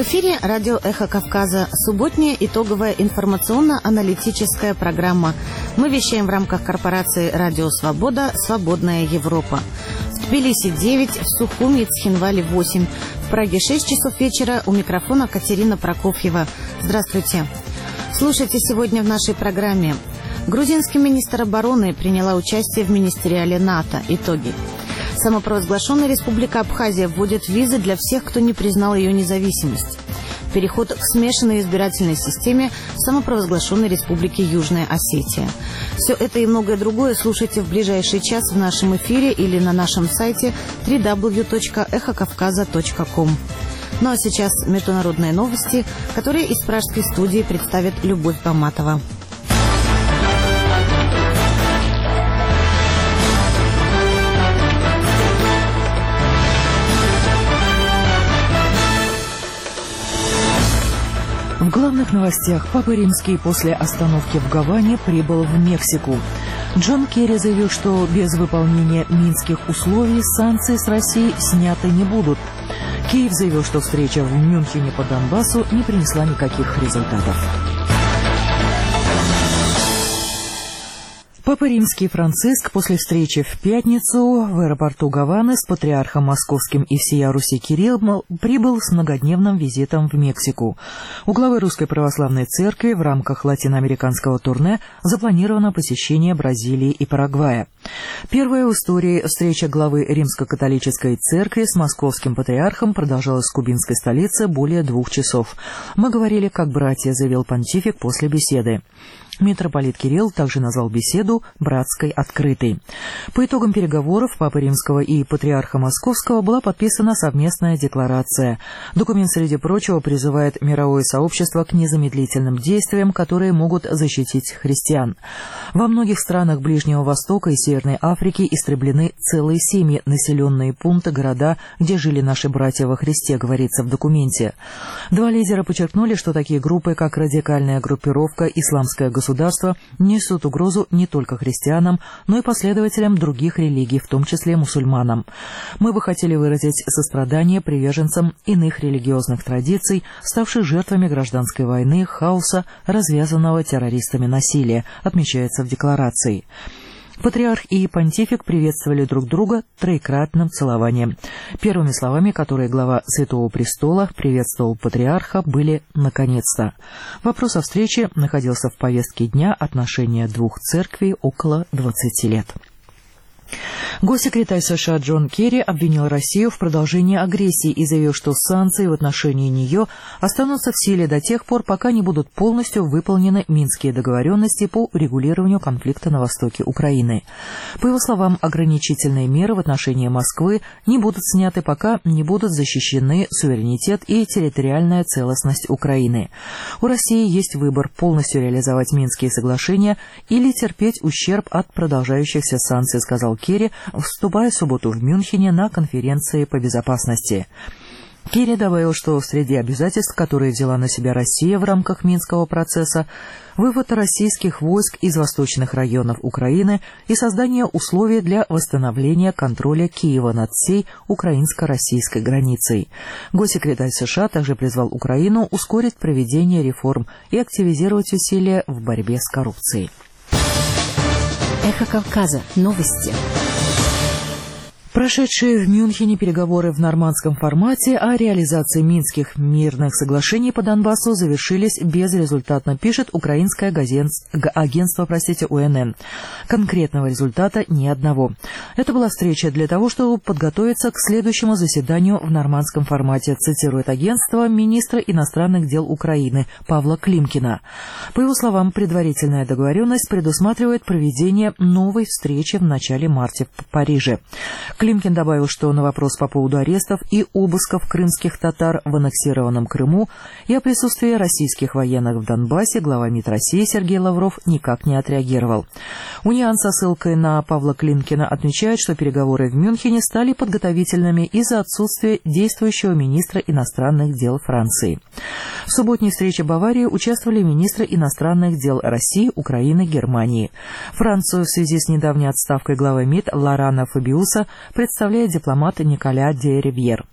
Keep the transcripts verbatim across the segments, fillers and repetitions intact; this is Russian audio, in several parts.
В эфире радио «Эхо Кавказа», субботняя итоговая информационно-аналитическая программа. Мы вещаем в рамках корпорации «Радио Свобода. Свободная Европа». В Тбилиси девять, в Сухуми и Цхинвале восемь, в Праге шесть часов вечера. У микрофона Катерина Прокофьева. Здравствуйте. Слушайте сегодня в нашей программе. Грузинский министр обороны приняла участие в министериале НАТО. Итоги. Самопровозглашенная республика Абхазия вводит визы для всех, кто не признал ее независимость. Переход к смешанной избирательной системе в самопровозглашенной республике Южная Осетия. Все это и многое другое слушайте в ближайший час в нашем эфире или на нашем сайте дабл ю дабл ю дабл ю точка эхо кавказа точка ком. Ну а сейчас международные новости, которые из пражской студии представит Любовь Баматова. В главных новостях: Папа Римский после остановки в Гаване прибыл в Мексику. Джон Керри заявил, что без выполнения минских условий санкции с Россией сняты не будут. Киев заявил, что встреча в Мюнхене по Донбассу не принесла никаких результатов. Папа Римский Франциск после встречи в пятницу в аэропорту Гаваны с патриархом московским и всея Руси Кириллом прибыл с многодневным визитом в Мексику. У главы Русской Православной Церкви в рамках латиноамериканского турне запланировано посещение Бразилии и Парагвая. Первая в истории встреча главы Римско-католической Церкви с московским патриархом продолжалась в кубинской столице более двух часов. «Мы говорили как братья», — заявил понтифик после беседы. Митрополит Кирилл также назвал беседу «братской открытой». По итогам переговоров Папы Римского и Патриарха Московского была подписана совместная декларация. Документ, среди прочего, призывает мировое сообщество к незамедлительным действиям, которые могут защитить христиан. Во многих странах Ближнего Востока и Северной Африки истреблены целые семьи, населенные пункты, города, где жили наши братья во Христе, говорится в документе. Два лидера подчеркнули, что такие группы, как радикальная группировка «Исламское государство», государства несут угрозу не только христианам, но и последователям других религий, в том числе мусульманам. Мы бы хотели выразить сострадание приверженцам иных религиозных традиций, ставших жертвами гражданской войны, хаоса, развязанного террористами насилия, отмечается в декларации. Патриарх и понтифик приветствовали друг друга троекратным целованием. Первыми словами, которые глава Святого Престола приветствовал патриарха, были «наконец-то». Вопрос о встрече находился в повестке дня отношения двух церквей около двадцати лет. Госсекретарь США Джон Керри обвинил Россию в продолжении агрессии и заявил, что санкции в отношении нее останутся в силе до тех пор, пока не будут полностью выполнены Минские договоренности по урегулированию конфликта на востоке Украины. По его словам, ограничительные меры в отношении Москвы не будут сняты, пока не будут защищены суверенитет и территориальная целостность Украины. У России есть выбор: полностью реализовать Минские соглашения или терпеть ущерб от продолжающихся санкций, сказал Керри, вступая в субботу в Мюнхене на конференции по безопасности. Керри добавил, что среди обязательств, которые взяла на себя Россия в рамках Минского процесса, вывод российских войск из восточных районов Украины и создание условий для восстановления контроля Киева над всей украинско-российской границей. Госсекретарь США также призвал Украину ускорить проведение реформ и активизировать усилия в борьбе с коррупцией. Эхо Кавказа. Новости. Прошедшие в Мюнхене переговоры в нормандском формате о реализации минских мирных соглашений по Донбассу завершились безрезультатно, пишет украинское агентство, простите, У Н Н. Конкретного результата ни одного. Это была встреча для того, чтобы подготовиться к следующему заседанию в нормандском формате, цитирует агентство министра иностранных дел Украины Павла Климкина. По его словам, предварительная договоренность предусматривает проведение новой встречи в начале марта в Париже. Климкин добавил, что на вопрос по поводу арестов и обысков крымских татар в аннексированном Крыму и о присутствии российских военных в Донбассе глава МИД России Сергей Лавров никак не отреагировал. Униан со ссылкой на Павла Климкина отмечает, что переговоры в Мюнхене стали подготовительными из-за отсутствия действующего министра иностранных дел Франции. В субботней встрече Баварии участвовали министры иностранных дел России, Украины, Германии. Францию в связи с недавней отставкой главы МИД Лорана Фабиуса представляет дипломат Николя де Ривьер.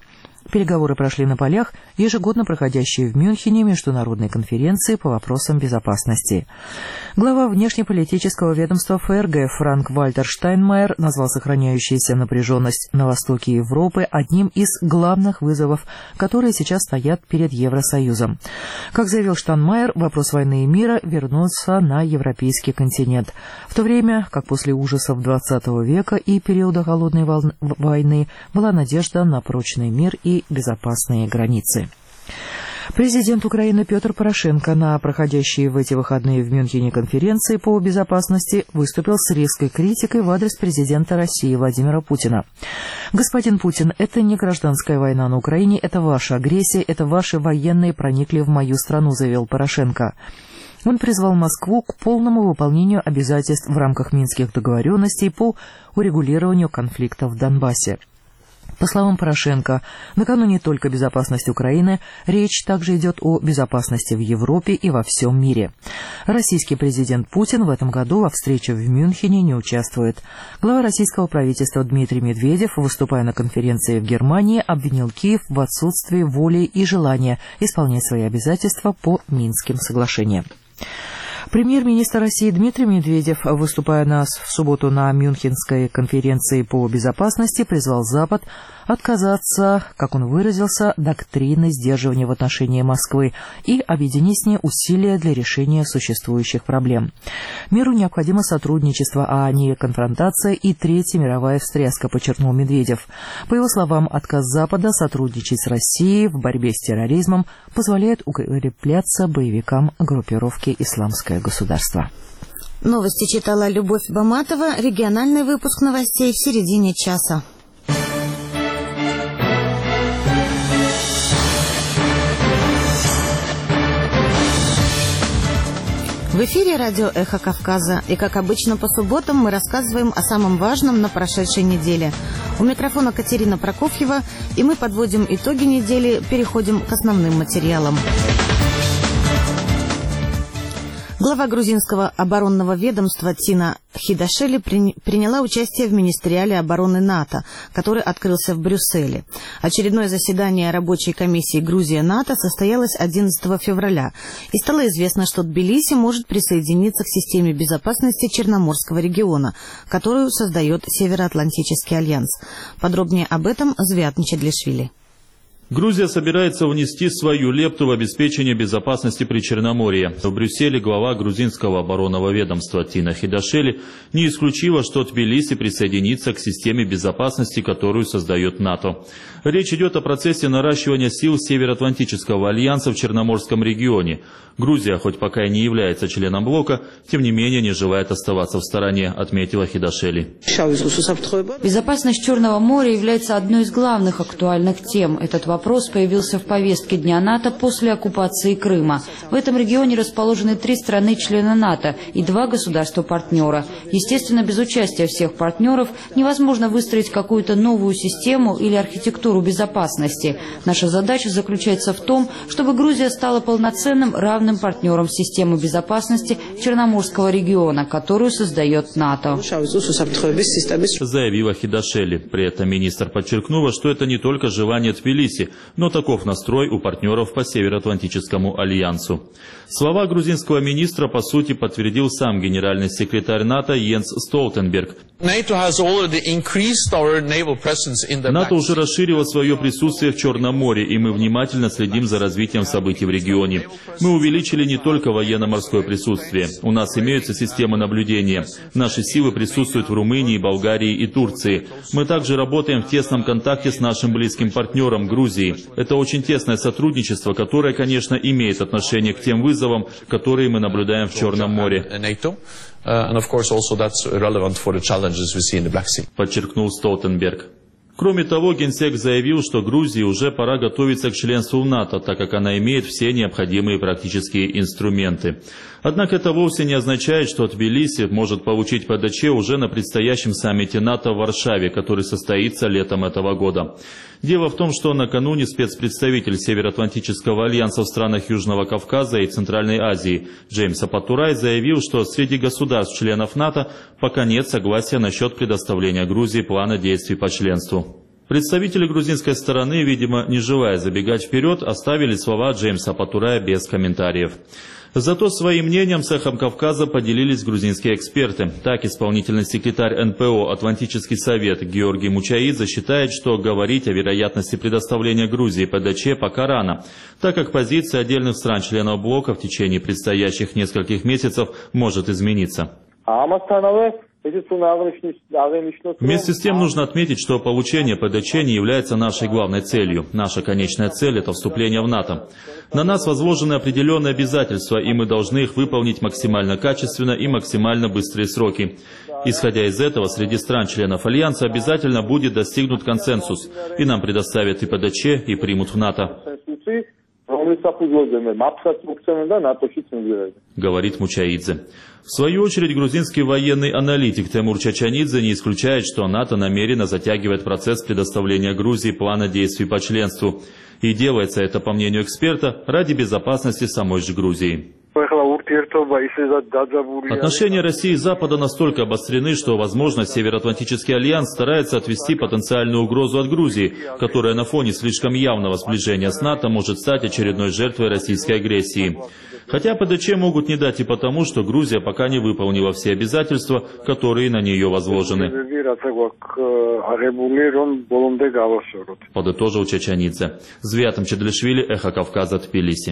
Переговоры прошли на полях, ежегодно проходящей в Мюнхене международной конференции по вопросам безопасности. Глава внешнеполитического ведомства ФРГ Франк-Вальтер Штайнмайер назвал сохраняющуюся напряженность на востоке Европы одним из главных вызовов, которые сейчас стоят перед Евросоюзом. Как заявил Штайнмайер, вопрос войны и мира вернулся на европейский континент, в то время как после ужасов двадцатого века и периода холодной войны была надежда на прочный мир и безопасные границы. Президент Украины Петр Порошенко на проходящей в эти выходные в Мюнхене конференции по безопасности выступил с резкой критикой в адрес президента России Владимира Путина. «Господин Путин, это не гражданская война на Украине, это ваша агрессия, это ваши военные проникли в мою страну», заявил Порошенко. Он призвал Москву к полному выполнению обязательств в рамках Минских договоренностей по урегулированию конфликта в Донбассе. По словам Порошенко, на кону не только безопасность Украины, речь также идет о безопасности в Европе и во всем мире. Российский президент Путин в этом году во встрече в Мюнхене не участвует. Глава российского правительства Дмитрий Медведев, выступая на конференции в Германии, обвинил Киев в отсутствии воли и желания исполнять свои обязательства по Минским соглашениям. Премьер-министр России Дмитрий Медведев, выступая на, в субботу на Мюнхенской конференции по безопасности, призвал Запад отказаться, как он выразился, доктрины сдерживания в отношении Москвы и объединить с ней усилия для решения существующих проблем. Миру необходимо сотрудничество, а не конфронтация и Третья мировая встряска, подчеркнул Медведев. По его словам, отказ Запада сотрудничать с Россией в борьбе с терроризмом позволяет укрепляться боевикам группировки «Исламское государство». Новости читала Любовь Баматова. Региональный выпуск новостей в середине часа. В эфире радио «Эхо Кавказа». И, как обычно, по субботам мы рассказываем о самом важном на прошедшей неделе. У микрофона Катерина Прокофьева, и мы подводим итоги недели, переходим к основным материалам. Глава грузинского оборонного ведомства Тина Хидашели при... приняла участие в министериале обороны НАТО, который открылся в Брюсселе. Очередное заседание рабочей комиссии Грузия-НАТО состоялось одиннадцатого февраля, и стало известно, что Тбилиси может присоединиться к системе безопасности Черноморского региона, которую создает Североатлантический альянс. Подробнее об этом Звиат Мчедлишвили. Грузия собирается внести свою лепту в обеспечение безопасности при Черноморье. В Брюсселе глава грузинского оборонного ведомства Тина Хидашели не исключила, что Тбилиси присоединится к системе безопасности, которую создает НАТО. Речь идет о процессе наращивания сил Североатлантического альянса в Черноморском регионе. Грузия, хоть пока и не является членом блока, тем не менее не желает оставаться в стороне, отметила Хидашели. Безопасность Черного моря является одной из главных актуальных тем. Этот вопрос появился в повестке Дня НАТО после оккупации Крыма. В этом регионе расположены три страны-члена НАТО и два государства-партнера. Естественно, без участия всех партнеров невозможно выстроить какую-то новую систему или архитектуру безопасности. Наша задача заключается в том, чтобы Грузия стала полноценным равным партнером системы безопасности Черноморского региона, которую создает НАТО. Заявила Хидашели. При этом министр подчеркнула, что это не только желание Тбилиси, но таков настрой у партнеров по Североатлантическому альянсу. Слова грузинского министра, по сути, подтвердил сам генеральный секретарь НАТО Йенс Столтенберг. НАТО уже расширило свое присутствие в Черном море, и мы внимательно следим за развитием событий в регионе. Мы увеличили не только военно-морское присутствие. У нас имеются системы наблюдения. Наши силы присутствуют в Румынии, Болгарии и Турции. Мы также работаем в тесном контакте с нашим близким партнером Грузией. Это очень тесное сотрудничество, которое, конечно, имеет отношение к тем вызовам, которые мы наблюдаем в Черном море. Подчеркнул Столтенберг. Кроме того, Генсек заявил, что Грузии уже пора готовиться к членству в НАТО, так как она имеет все необходимые практические инструменты. Однако это вовсе не означает, что Тбилиси может получить ПДЧ уже на предстоящем саммите НАТО в Варшаве, который состоится летом этого года. Дело в том, что накануне спецпредставитель Североатлантического альянса в странах Южного Кавказа и Центральной Азии Джеймс Апатурай заявил, что среди государств-членов НАТО пока нет согласия насчет предоставления Грузии плана действий по членству. Представители грузинской стороны, видимо, не желая забегать вперед, оставили слова Джеймса Патурая без комментариев. Зато своим мнением с «Эхом Кавказа» поделились грузинские эксперты. Так, исполнительный секретарь эн пэ о «Атлантический совет» Георгий Мучаидзе считает, что говорить о вероятности предоставления Грузии пэ дэ че пока рано, так как позиция отдельных стран-членов блока в течение предстоящих нескольких месяцев может измениться. Вместе с тем нужно отметить, что получение пэ дэ че не является нашей главной целью. Наша конечная цель – это вступление в НАТО. На нас возложены определенные обязательства, и мы должны их выполнить максимально качественно и максимально быстрые сроки. Исходя из этого, среди стран-членов Альянса обязательно будет достигнут консенсус, и нам предоставят и пэ дэ че, и примут в НАТО. Говорит Мучаидзе. В свою очередь, грузинский военный аналитик Темур Чачанидзе не исключает, что НАТО намеренно затягивает процесс предоставления Грузии плана действий по членству. И делается это, по мнению эксперта, ради безопасности самой же Грузии. Отношения России и Запада настолько обострены, что, возможно, Североатлантический альянс старается отвести потенциальную угрозу от Грузии, которая на фоне слишком явного сближения с НАТО может стать очередной жертвой российской агрессии. Хотя пэ дэ че могут не дать и потому, что Грузия пока не выполнила все обязательства, которые на нее возложены. Подытожил Чачанидзе. Звиатом Чедлишвили, Эхо Кавказа, Тбилиси.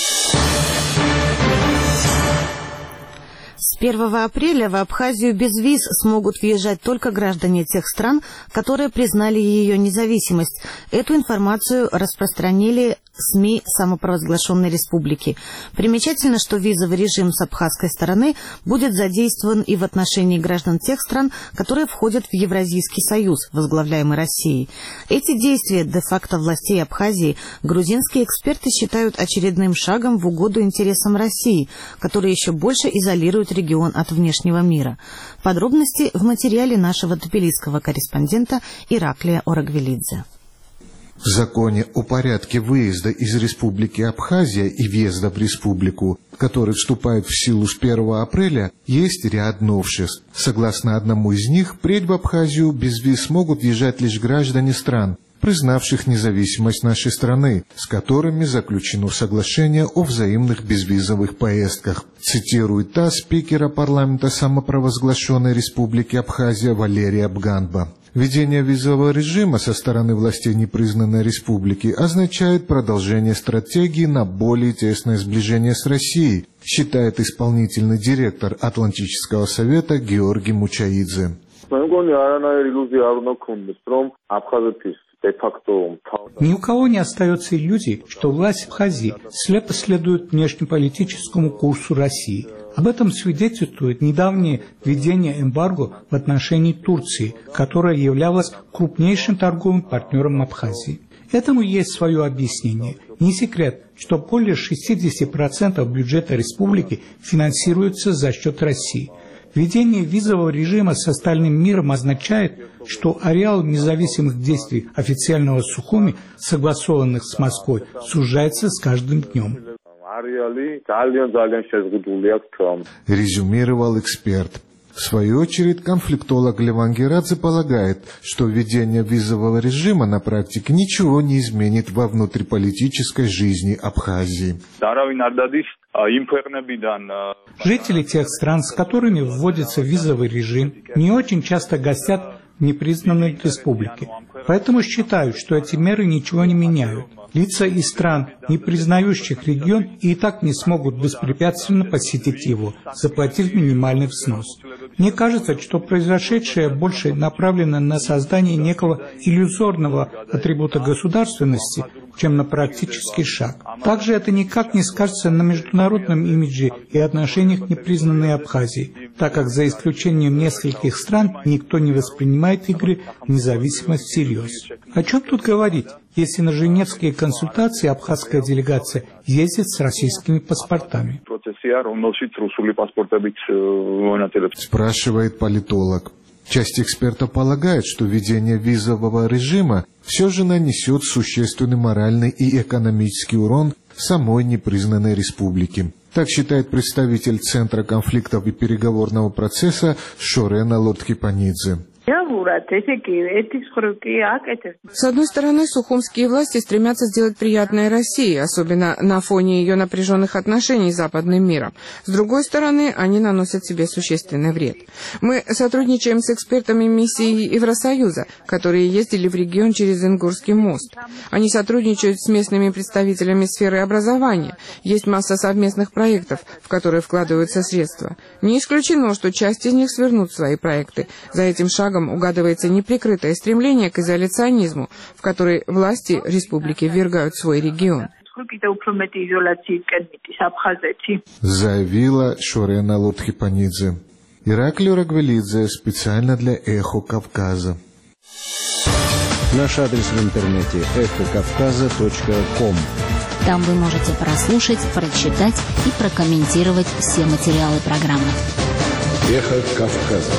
С первого апреля в Абхазию без виз смогут въезжать только граждане тех стран, которые признали ее независимость. Эту информацию распространили СМИ самопровозглашенной республики. Примечательно, что визовый режим с абхазской стороны будет задействован и в отношении граждан тех стран, которые входят в Евразийский союз, возглавляемый Россией. Эти действия де-факто властей Абхазии грузинские эксперты считают очередным шагом в угоду интересам России, который еще больше изолирует регион от внешнего мира. Подробности в материале нашего тбилисского корреспондента Ираклия Орагвелидзе. В законе о порядке выезда из Республики Абхазия и въезда в республику, который вступает в силу с первого апреля, есть ряд новшеств. Согласно одному из них, впредь в Абхазию без виз смогут въезжать лишь граждане стран, признавших независимость нашей страны, с которыми заключено соглашение о взаимных безвизовых поездках. Цитирует ТАСС спикера парламента самопровозглашенной Республики Абхазия Валерия Бганба. Введение визового режима со стороны властей непризнанной республики означает продолжение стратегии на более тесное сближение с Россией, считает исполнительный директор Атлантического совета Георгий Мучаидзе. Ни у кого не остается иллюзий, что власть Абхазии слепо следует внешнеполитическому курсу России. Об этом свидетельствует недавнее введение эмбарго в отношении Турции, которая являлась крупнейшим торговым партнером Абхазии. Этому есть свое объяснение. Не секрет, что более шестьдесят процентов бюджета республики финансируется за счет России. Введение визового режима с остальным миром означает, что ареал независимых действий официального Сухуми, согласованных с Москвой, сужается с каждым днем. Резюмировал эксперт. В свою очередь, конфликтолог Леван Герадзе полагает, что введение визового режима на практике ничего не изменит во внутриполитической жизни Абхазии. Жители тех стран, с которыми вводится визовый режим, не очень часто гостят в непризнанной республике. Поэтому считают, что эти меры ничего не меняют. Лица из стран, не признающих регион, и так не смогут беспрепятственно посетить его, заплатив минимальный взнос. Мне кажется, что произошедшее больше направлено на создание некого иллюзорного атрибута государственности, чем на практический шаг. Также это никак не скажется на международном имидже и отношениях непризнанной Абхазии, так как за исключением нескольких стран никто не воспринимает игры в независимость всерьез. О чем тут говорить, если на женевские консультации абхазская делегация ездит с российскими паспортами? Спрашивает политолог. Часть экспертов полагает, что введение визового режима все же нанесет существенный моральный и экономический урон самой непризнанной республике. Так считает представитель Центра конфликтов и переговорного процесса Шорена Лордкипанидзе. С одной стороны, сухумские власти стремятся сделать приятное России, особенно на фоне ее напряженных отношений с западным миром. С другой стороны, они наносят себе существенный вред. Мы сотрудничаем с экспертами миссии Евросоюза, которые ездили в регион через Ингурский мост. Они сотрудничают с местными представителями сферы образования. Есть масса совместных проектов, в которые вкладываются средства. Не исключено, что часть из них свернут свои проекты. За этим шагом угадывается неприкрытое стремление к изоляционизму, в который власти республики ввергают свой регион. Заявила Шорена Лутхипанидзе. Ираклио Рагвелидзе специально для «Эхо Кавказа». Наш адрес в интернете эхо кавказа точка ком. Там вы можете прослушать, прочитать и прокомментировать все материалы программы. Эхо Кавказа.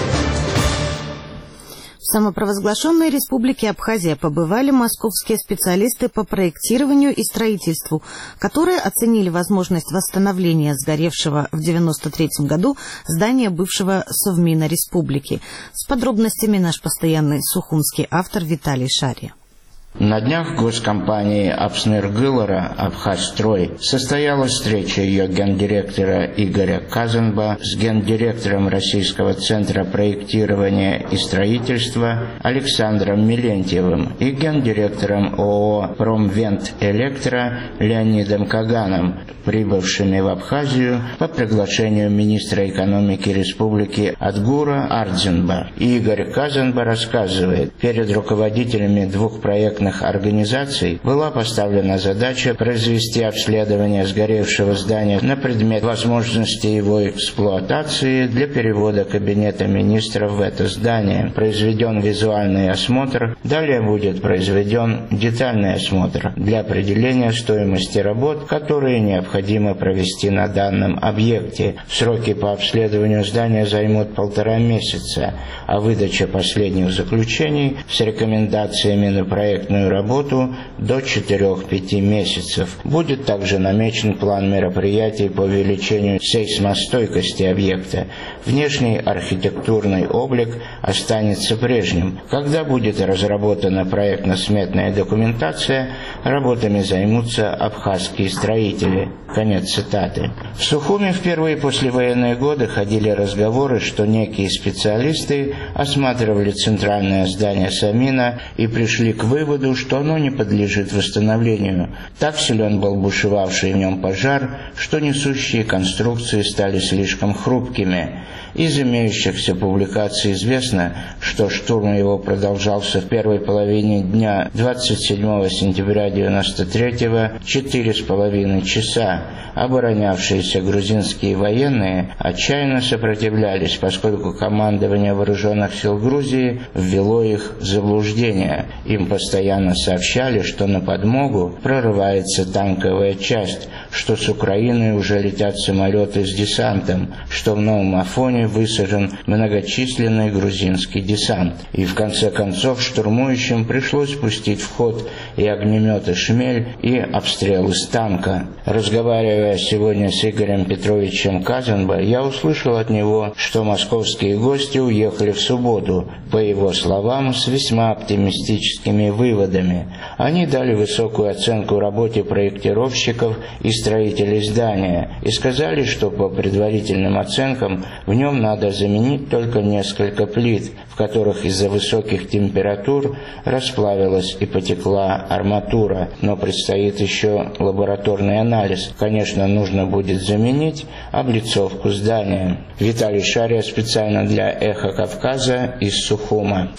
В самопровозглашенной республике Абхазия побывали московские специалисты по проектированию и строительству, которые оценили возможность восстановления сгоревшего в девяносто третьем году здания бывшего Совмина республики. С подробностями наш постоянный сухумский автор Виталий Шария. На днях в госкомпании Апснер-Гылора «Абхазстрой» состоялась встреча ее гендиректора Игоря Казанба с гендиректором Российского центра проектирования и строительства Александром Милентьевым и гендиректором ООО «Промвент-Электро» Леонидом Каганом, прибывшими в Абхазию по приглашению министра экономики республики Адгура Ардзинба. Игорь Казанба рассказывает, перед руководителями двух проектных организаций была поставлена задача произвести обследование сгоревшего здания на предмет возможности его эксплуатации для перевода Кабинета министров в это здание. Произведен визуальный осмотр, далее будет произведен детальный осмотр для определения стоимости работ, которые необходимо провести на данном объекте. Сроки по обследованию здания займут полтора месяца, а выдача последних заключений с рекомендациями на проектную работу до четырёх-пяти месяцев. Будет также намечен план мероприятий по увеличению сейсмостойкости объекта. Внешний архитектурный облик останется прежним. Когда будет разработана проектно-сметная документация, работами займутся абхазские строители. Конец цитаты. В Сухуми в первые послевоенные годы ходили разговоры, что некие специалисты осматривали центральное здание Совмина и пришли к выводу, что оно не подлежит восстановлению. Так силен был бушевавший в нем пожар, что несущие конструкции стали слишком хрупкими. Из имеющихся публикаций известно, что штурм его продолжался в первой половине дня двадцать седьмого сентября девяносто третьего четыре с половиной часа. Оборонявшиеся грузинские военные отчаянно сопротивлялись, поскольку командование вооруженных сил Грузии ввело их в заблуждение. Им постоянно сообщали, что на подмогу прорывается танковая часть, что с Украины уже летят самолеты с десантом, что в Новом Афоне высажен многочисленный грузинский десант. И в конце концов штурмующим пришлось пустить в ход и огнеметы «Шмель», и обстрел из танка. Разговаривая сегодня с Игорем Петровичем Казанба, я услышал от него, что московские гости уехали в субботу, по его словам, с весьма оптимистическими выводами. Они дали высокую оценку работе проектировщиков и строителей здания и сказали, что по предварительным оценкам в нем надо заменить только несколько плит, в которых из-за высоких температур расплавилась и потекла арматура, но предстоит еще лабораторный анализ. Конечно, нужно будет заменить облицовку здания. Виталий Шария специально для «Эхо Кавказа» из Сухума.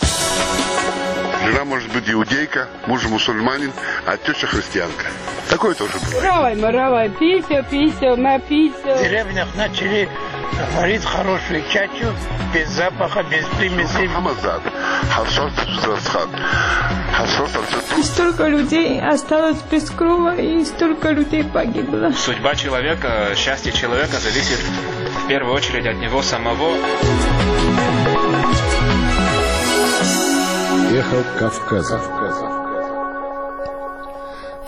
Жена может быть иудейка, муж мусульманин, а теща христианка. Такое тоже бывает. Равай, маравай, пися, пися, напися. В деревнях начали варить хорошую чачу, без запаха, без примесей. И столько людей осталось без крова, и столько людей погибло. Судьба человека, счастье человека зависит в первую очередь от него самого. Эхо Кавказа.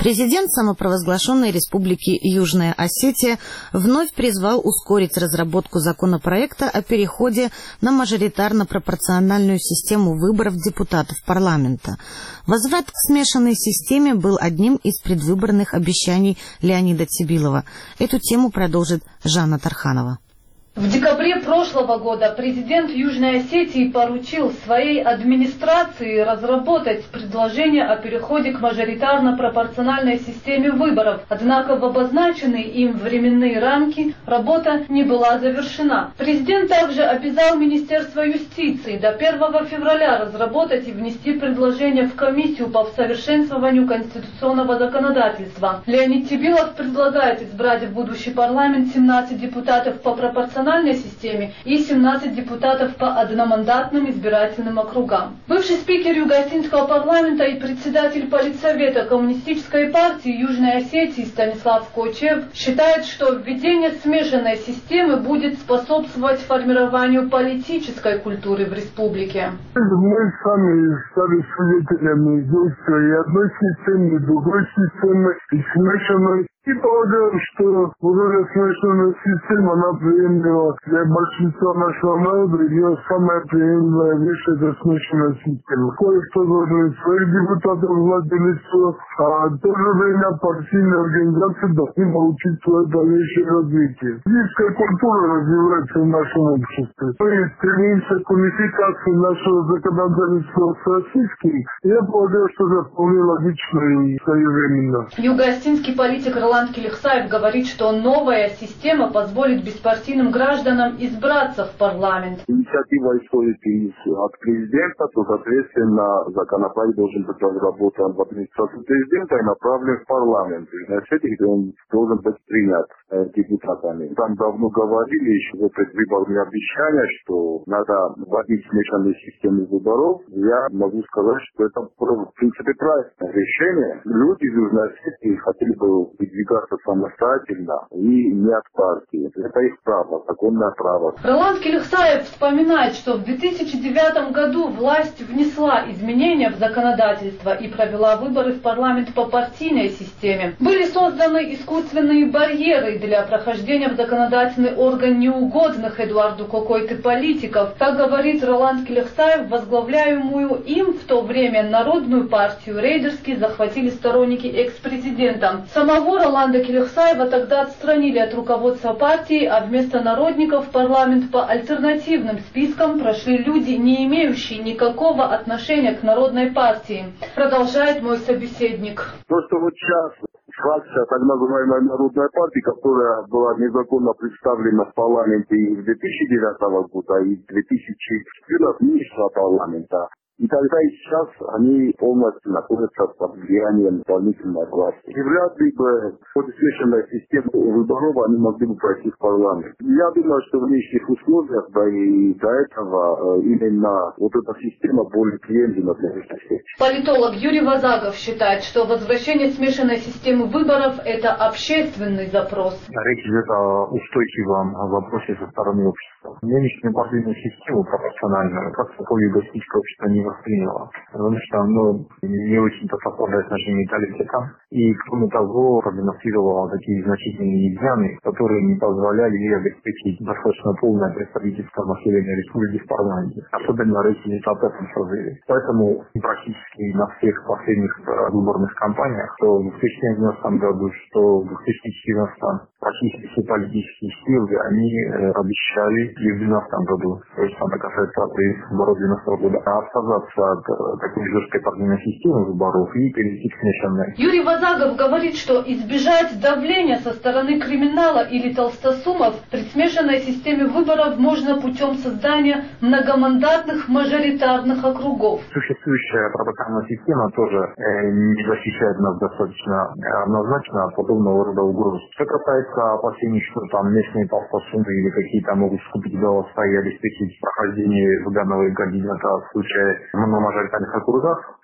Президент самопровозглашенной республики Южная Осетия вновь призвал ускорить разработку законопроекта о переходе на мажоритарно-пропорциональную систему выборов депутатов парламента. Возврат к смешанной системе был одним из предвыборных обещаний Леонида Цибилова. Эту тему продолжит Жанна Тарханова. В декабре прошлого года президент Южной Осетии поручил своей администрации разработать предложение о переходе к мажоритарно-пропорциональной системе выборов. Однако в обозначенные им временные рамки работа не была завершена. Президент также обязал Министерство юстиции до первого февраля разработать и внести предложение в комиссию по усовершенствованию конституционного законодательства. Леонид Цибилов предлагает избрать в будущий парламент семнадцать депутатов по пропорциональной системе и семнадцать депутатов по одномандатным избирательным округам. Бывший спикер Юго-Осетинского парламента и председатель Политсовета Коммунистической партии Южной Осетии Станислав Кочев считает, что введение смешанной системы будет способствовать формированию политической культуры в республике. Мы сами стали свидетелями действия и одной системы, и другой системы, и смешанной. И полагаю, что вот эта смешанная система, она приемлема для большинства нашего народа, ее самая приемлемая вещь – это смешанная система. Кое-кто должен своих депутатов владелить, а в то же время партийные организации должны получить свое дальнейшее развитие. Политическая культура развивается в нашем обществе. Мы стремимся к унификации нашего законодательства с российским. Я полагаю, что это вполне логично и своевременно. Юго-Осетинский политик Роланд Келихсаев говорит, что новая система позволит беспартийным гражданам избраться в парламент. Инициатива исходит из, от президента, то, соответственно, законопроект должен быть разработан в администрации президента и направлен в парламент. И на все-таки он должен быть принят э, депутатами. Там давно говорили, еще в предвыборные обещания, что надо вводить смешанную систему выборов. Я могу сказать, что это, в принципе, правильное решение. Люди в Южной Осетии хотели бы выдвигаться самостоятельно и не от партии. Это их право, законное право. Роланд Келихсаев вспоминает, что в две тысячи девятом году власть внесла изменения в законодательство и провела выборы в парламент по партийной системе. Были созданы искусственные барьеры для прохождения в законодательный орган неугодных Эдуарду Кокойты политиков. Так говорит Роланд Келихсаев, возглавляемую им в то время Народную партию рейдерски захватили сторонники экс-президента. Самого Роланда Келихсаева тогда отстранили от руководства партии, а вместо народников в парламент по альтернативным спискам прошли люди, не имеющие никакого отношения к Народной партии. Продолжает мой собеседник. То, что вот сейчас фракция так называемой Народной партии, которая была незаконно представлена в парламенте и в две тысячи девятом года, и в две тысячи четырнадцатом не шла парламента. И тогда и сейчас они полностью находятся под влиянием дополнительной власти. И вряд ли бы под смешанной системой выборов они могли бы пройти в парламент. Я думаю, что в нынешних условиях, да и до этого, именно вот эта система более приемлема для всех. Политолог Юрий Вазагов считает, что возвращение смешанной системы выборов – это общественный запрос. Речь идет о устойчивом вопросе со стороны общества. Нынешнюю партийную систему пропорциональную, как такое юго-осетинское общество не восприняло, потому что оно не очень-то совпадает с нашими менталитетом. И, кроме того, продемонстрировало такие значительные изъяны, которые не позволяли ей обеспечить достаточно полное представительство населения республики в парламенте. Особенно речь идет о этом созыве. Поэтому практически на всех последних выборных кампаниях, что в две тысячи девятнадцатом году, что в две тысячи четырнадцатом, практически все политические силы, они обещали и в две тысячи двенадцатом году, то есть это касается выборов две тысячи двенадцатого года, отказаться от такой жесткой партийной системы выборов и перейти к смешанной. Юрий Вазагов говорит, что избежать давления со стороны криминала или толстосумов при смешанной системе выборов можно путем создания многомандатных мажоритарных округов. Существующая пропорциональная система тоже э, не защищает нас достаточно однозначно от подобного рода угроз. Что касается опасений, что там местные толстосумы или какие-то могут скупить голоса и обеспечить прохождение данного кандидата в случае на мажоритарных округах,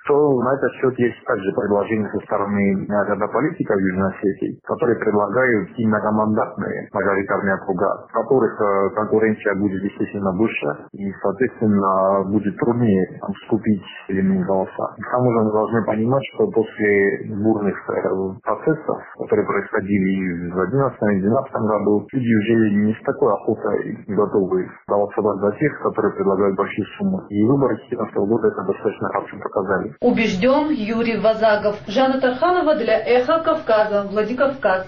то на этот счет есть также предложения со стороны ряда политиков Южной Осетии, которые предлагают и многомандатные мажоритарные округа, в которых конкуренция будет, естественно, выше, и, соответственно, будет труднее там, скупить иные голоса. К тому же мы должны понимать, что после бурных процессов, которые происходили и в две тысячи одиннадцатом и две тысячи двенадцатом году, люди уже не с такой охотой готовы голосовать за тех, которые предлагают большие суммы. И выборы две тысячи четырнадцатого года это достаточно хорошо показали. Убежден Юрий Вазагов. Жанна Тарханова для «Эхо Кавказа», Владикавказ.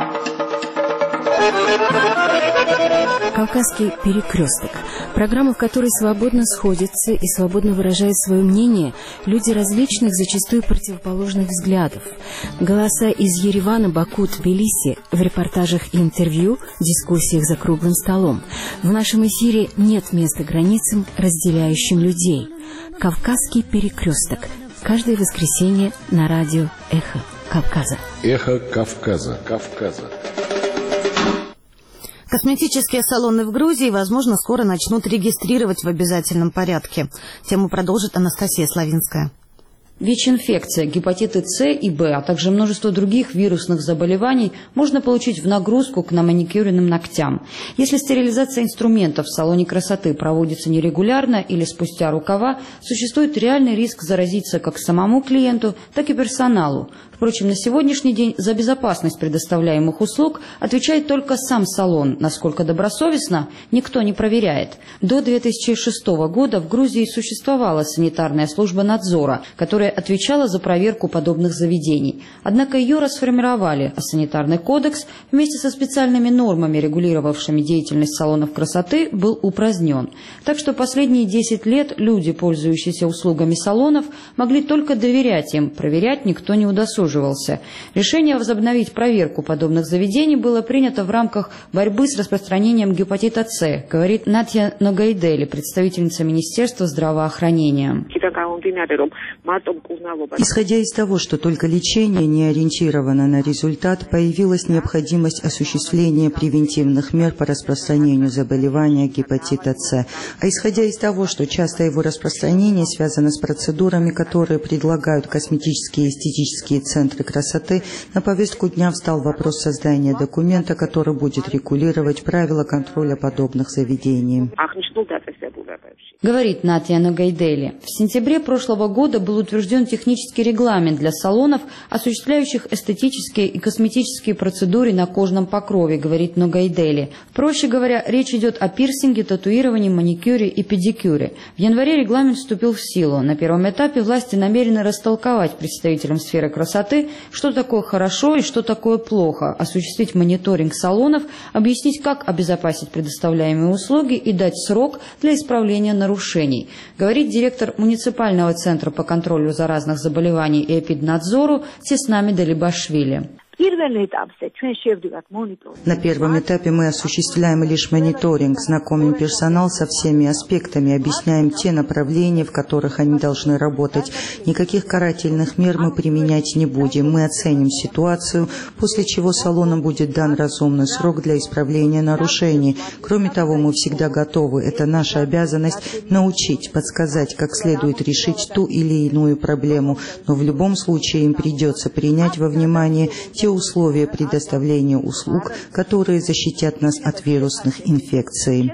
«Кавказский перекресток» – программа, в которой свободно сходятся и свободно выражают свое мнение люди различных, зачастую противоположных взглядов. Голоса из Еревана, Баку, Тбилиси в репортажах и интервью, дискуссиях за круглым столом. В нашем эфире нет места границам, разделяющим людей. «Кавказский перекресток» – каждое воскресенье на радио «Эхо Кавказа». «Эхо Кавказа». Кавказа. Косметические салоны в Грузии, возможно, скоро начнут регистрировать в обязательном порядке. Тему продолжит Анастасия Славинская. ВИЧ-инфекция, гепатиты С и Б, а также множество других вирусных заболеваний можно получить в нагрузку к наманикюренным ногтям. Если стерилизация инструментов в салоне красоты проводится нерегулярно или спустя рукава, существует реальный риск заразиться как самому клиенту, так и персоналу. Впрочем, на сегодняшний день за безопасность предоставляемых услуг отвечает только сам салон. Насколько добросовестно, никто не проверяет. До две тысячи шестого года в Грузии существовала санитарная служба надзора, которая отвечала за проверку подобных заведений. Однако ее расформировали, а санитарный кодекс вместе со специальными нормами, регулировавшими деятельность салонов красоты, был упразднен. Так что последние десять лет люди, пользующиеся услугами салонов, могли только доверять им, проверять никто не удосуживался. Решение возобновить проверку подобных заведений было принято в рамках борьбы с распространением гепатита С, говорит Натья Ногайдели, представительница Министерства здравоохранения. Исходя из того, что только лечение не ориентировано на результат, появилась необходимость осуществления превентивных мер по распространению заболевания гепатита С. А исходя из того, что часто его распространение связано с процедурами, которые предлагают косметические и эстетические центры красоты, на повестку дня встал вопрос создания документа, который будет регулировать правила контроля подобных заведений. Говорит Натья Ногайдели. В сентябре прошлого года был утвержден технический регламент для салонов, осуществляющих эстетические и косметические процедуры на кожном покрове, говорит Ногайдели. Проще говоря, речь идет о пирсинге, татуировании, маникюре и педикюре. В январе регламент вступил в силу. На первом этапе власти намерены растолковать представителям сферы красоты, что такое хорошо и что такое плохо, осуществить мониторинг салонов, объяснить, как обезопасить предоставляемые услуги и дать срок для исправления нарушений, говорит директор муниципального центра по контролю заразных заболеваний и эпиднадзору Теснами Далибашвили. На первом этапе мы осуществляем лишь мониторинг, знакомим персонал со всеми аспектами, объясняем те направления, в которых они должны работать. Никаких карательных мер мы применять не будем. Мы оценим ситуацию, после чего салонам будет дан разумный срок для исправления нарушений. Кроме того, мы всегда готовы, это наша обязанность, научить, подсказать, как следует решить ту или иную проблему. Но в любом случае им придется принять во внимание те условия предоставления услуг, которые защитят нас от вирусных инфекций.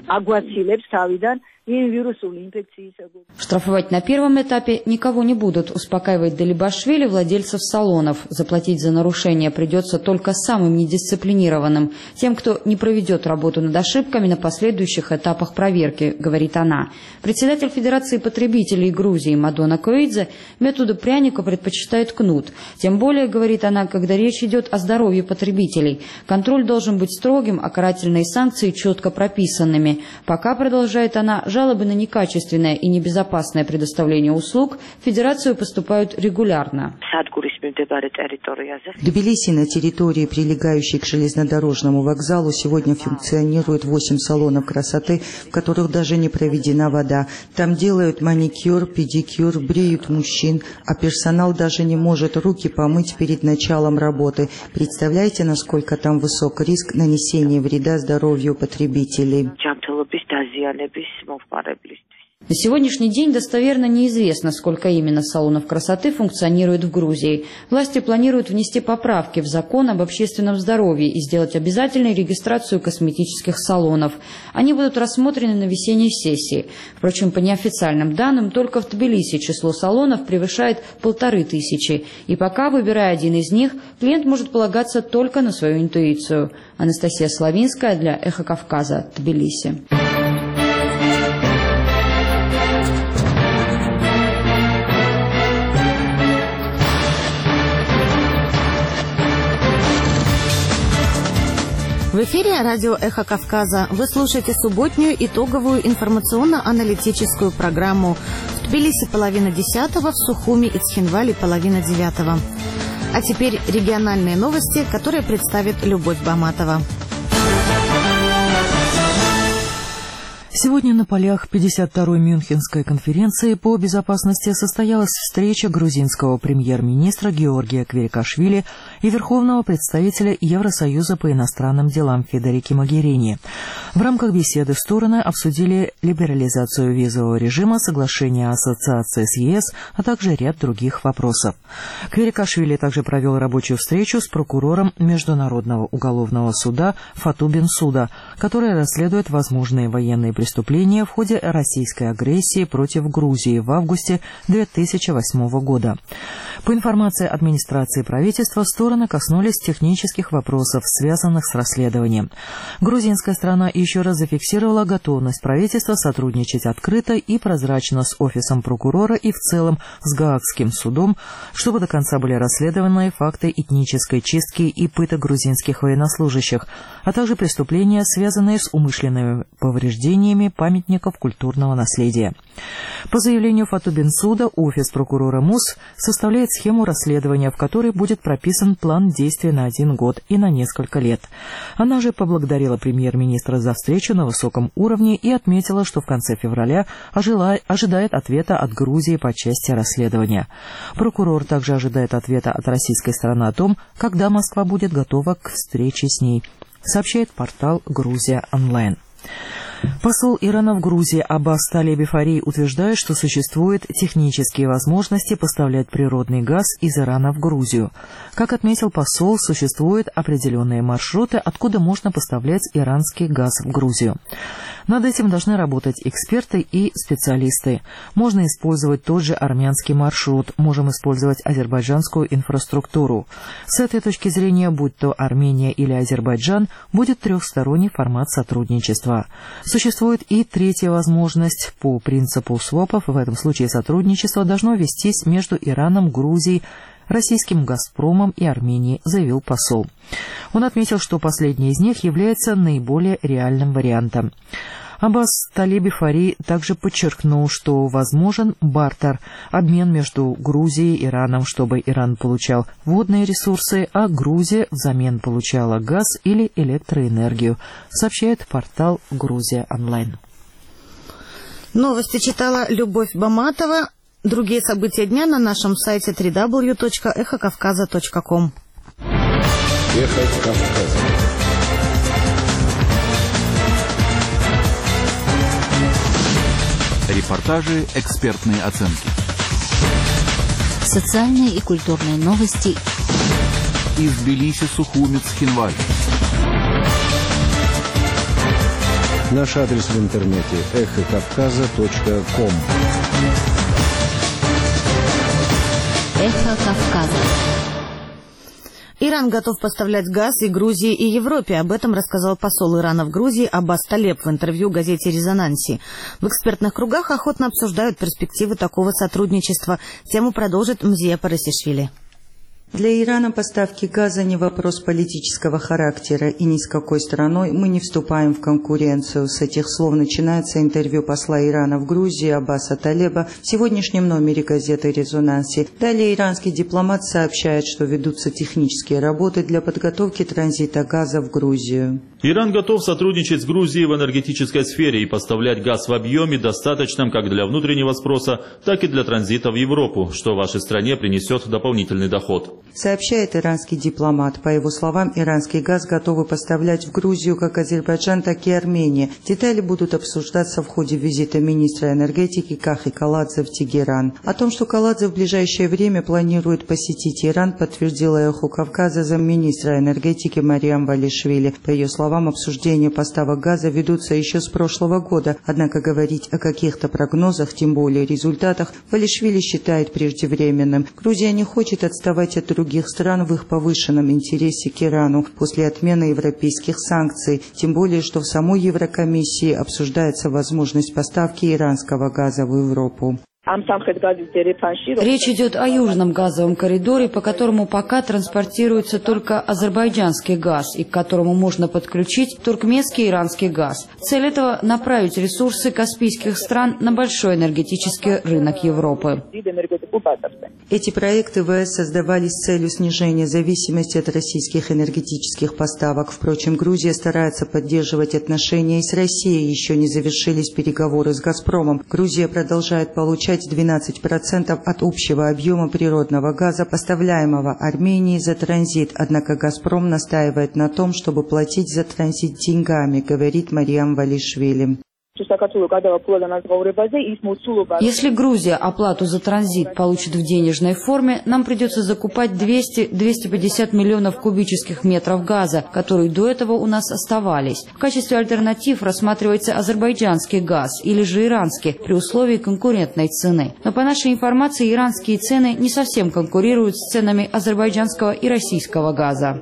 Штрафовать на первом этапе никого не будут, успокаивает Далибашвили владельцев салонов. Заплатить за нарушение придется только самым недисциплинированным, тем, кто не проведет работу над ошибками на последующих этапах проверки, говорит она. Председатель Федерации потребителей Грузии Мадона Коидзе методу пряника предпочитает кнут. Тем более, говорит она, когда речь идет о здоровье потребителей. Контроль должен быть строгим, а карательные санкции четко прописанными. Пока, продолжает она, жалобы на некачественное и небезопасное предоставление услуг в Федерацию поступают регулярно. В Тбилиси, на территории, прилегающей к железнодорожному вокзалу, сегодня функционирует восемь салонов красоты, в которых даже не проведена вода. Там делают маникюр, педикюр, бреют мужчин, а персонал даже не может руки помыть перед началом работы. Представляете, насколько там высок риск нанесения вреда здоровью потребителей? На сегодняшний день достоверно неизвестно, сколько именно салонов красоты функционирует в Грузии. Власти планируют внести поправки в закон об общественном здоровье и сделать обязательной регистрацию косметических салонов. Они будут рассмотрены на весенней сессии. Впрочем, по неофициальным данным, только в Тбилиси число салонов превышает полторы тысячи. И пока, выбирая один из них, клиент может полагаться только на свою интуицию. Анастасия Славинская для «Эхо Кавказа», Тбилиси. В эфире радио «Эхо Кавказа». Вы слушаете субботнюю итоговую информационно-аналитическую программу. В Тбилиси половина десятого, в Сухуми и Цхинвале половина девятого. А теперь региональные новости, которые представит Любовь Баматова. Сегодня на полях пятьдесят второй Мюнхенской конференции по безопасности состоялась встреча грузинского премьер-министра Георгия Кверикашвили и верховного представителя Евросоюза по иностранным делам Федерики Могерини. В рамках беседы стороны обсудили либерализацию визового режима, соглашение о ассоциации с ЕС, а также ряд других вопросов. Кверикашвили также провел рабочую встречу с прокурором Международного уголовного суда Фату Бенсуда, который расследует возможные военные преступления преступления в ходе российской агрессии против Грузии в августе две тысячи восьмого года. По информации администрации правительства, стороны коснулись технических вопросов, связанных с расследованием. Грузинская сторона еще раз зафиксировала готовность правительства сотрудничать открыто и прозрачно с офисом прокурора и в целом с Гаагским судом, чтобы до конца были расследованы факты этнической чистки и пыток грузинских военнослужащих, а также преступления, связанные с умышленными повреждениями памятников культурного наследия. По заявлению Фату Бенсуда, офис прокурора МУС составляет схему расследования, в которой будет прописан план действий на один год и на несколько лет. Она же поблагодарила премьер-министра за встречу на высоком уровне и отметила, что в конце февраля ожидает ответа от Грузии по части расследования. Прокурор также ожидает ответа от российской стороны о том, когда Москва будет готова к встрече с ней, сообщает портал «Грузия онлайн». Посол Ирана в Грузии Аббас Талеби Фарей утверждает, что существуют технические возможности поставлять природный газ из Ирана в Грузию. Как отметил посол, существуют определенные маршруты, откуда можно поставлять иранский газ в Грузию. Над этим должны работать эксперты и специалисты. Можно использовать тот же армянский маршрут, можем использовать азербайджанскую инфраструктуру. С этой точки зрения, будь то Армения или Азербайджан, будет трехсторонний формат сотрудничества. Существует и третья возможность. По принципу свопов в этом случае сотрудничество должно вестись между Ираном, Грузией, российским «Газпромом» и Арменией, заявил посол. Он отметил, что последний из них является наиболее реальным вариантом. Аббас Талеби Фарей также подчеркнул, что возможен бартер, обмен между Грузией и Ираном, чтобы Иран получал водные ресурсы, а Грузия взамен получала газ или электроэнергию, сообщает портал «Грузия онлайн». Новости читала Любовь Баматова. Другие события дня на нашем сайте дабл ю дабл ю дабл ю точка эхо кавказа точка ком. Эхо Кавказа. Репортажи, экспертные оценки. Социальные и культурные новости. Из Тбилиси, Сухуми, Цхинваль. Наш адрес в интернете эхо кавказа точка ком. Эхо Кавказа. Иран готов поставлять газ и Грузии, и Европе. Об этом рассказал посол Ирана в Грузии Аббас Талеб в интервью газете «Резонанси». В экспертных кругах охотно обсуждают перспективы такого сотрудничества. Тему продолжит Мзия Парасишвили. Для Ирана поставки газа не вопрос политического характера, и ни с какой страной мы не вступаем в конкуренцию. С этих слов начинается интервью посла Ирана в Грузии Аббаса Талеба в сегодняшнем номере газеты «Резонанси». Далее иранский дипломат сообщает, что ведутся технические работы для подготовки транзита газа в Грузию. Иран готов сотрудничать с Грузией в энергетической сфере и поставлять газ в объеме, достаточном как для внутреннего спроса, так и для транзита в Европу, что вашей стране принесет дополнительный доход. Сообщает иранский дипломат. По его словам, иранский газ готовы поставлять в Грузию как Азербайджан, так и Армения. Детали будут обсуждаться в ходе визита министра энергетики Кахи Каладзе в Тегеран. О том, что Каладзе в ближайшее время планирует посетить Иран, подтвердила «Эхо Кавказа» замминистра энергетики Мариам Валишвили. По ее словам, обсуждения поставок газа ведутся еще с прошлого года, однако говорить о каких-то прогнозах, тем более результатах, Валишвили считает преждевременным. Грузия не хочет отставать от других стран в их повышенном интересе к Ирану после отмены европейских санкций, тем более, что в самой Еврокомиссии обсуждается возможность поставки иранского газа в Европу. Речь идет о южном газовом коридоре, по которому пока транспортируется только азербайджанский газ и к которому можно подключить туркменский и иранский газ. Цель этого – направить ресурсы каспийских стран на большой энергетический рынок Европы. Эти проекты ВЭС создавались с целью снижения зависимости от российских энергетических поставок. Впрочем, Грузия старается поддерживать отношения и с Россией. Еще не завершились переговоры с «Газпромом». Грузия продолжает получать двенадцать процентов от общего объема природного газа, поставляемого Армении за транзит. Однако «Газпром» настаивает на том, чтобы платить за транзит деньгами, говорит Мариам Валишвили. Если Грузия оплату за транзит получит в денежной форме, нам придется закупать двести — двести пятьдесят миллионов кубических метров газа, которые до этого у нас оставались. В качестве альтернатив рассматривается азербайджанский газ или же иранский при условии конкурентной цены. Но по нашей информации, иранские цены не совсем конкурируют с ценами азербайджанского и российского газа.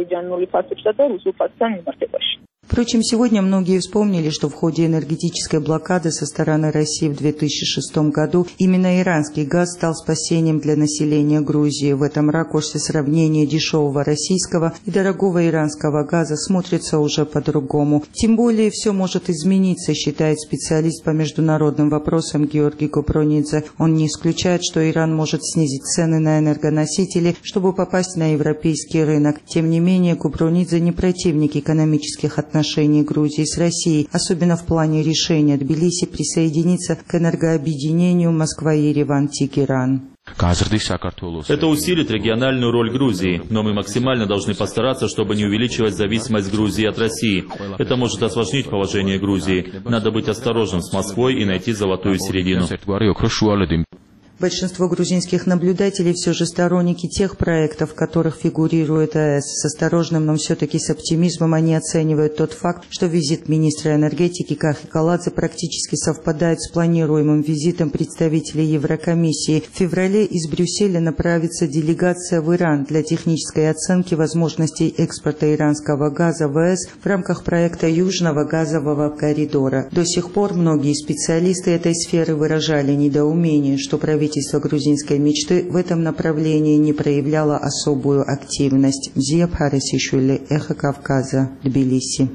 Впрочем, сегодня многие вспомнили, что в ходе энергетической блокады со стороны России в две тысячи шестом году именно иранский газ стал спасением для населения Грузии. В этом ракурсе сравнение дешевого российского и дорогого иранского газа смотрится уже по-другому. Тем более все может измениться, считает специалист по международным вопросам Георгий Купронидзе. Он не исключает, что Иран может снизить цены на энергоносители, чтобы попасть на европейский рынок. Тем не менее, Купронидзе не противник экономических отношений отношений Грузии с Россией, особенно в плане решения Тбилиси присоединиться к энергообъединению Москва-Ереван-Тегеран. Это усилит региональную роль Грузии, но мы максимально должны постараться, чтобы не увеличивать зависимость Грузии от России. Это может осложнить положение Грузии. Надо быть осторожным с Москвой и найти золотую середину. Большинство грузинских наблюдателей все же сторонники тех проектов, в которых фигурирует АЭС. С осторожным, но все-таки с оптимизмом они оценивают тот факт, что визит министра энергетики Кахи Каладзе практически совпадает с планируемым визитом представителей Еврокомиссии. В феврале из Брюсселя направится делегация в Иран для технической оценки возможностей экспорта иранского газа в АЭС в рамках проекта Южного газового коридора. До сих пор многие специалисты этой сферы выражали недоумение, что правительство Правительство грузинской мечты в этом направлении не проявляло особую активность. Зия Парасишвили, Эхо Кавказа, Тбилиси.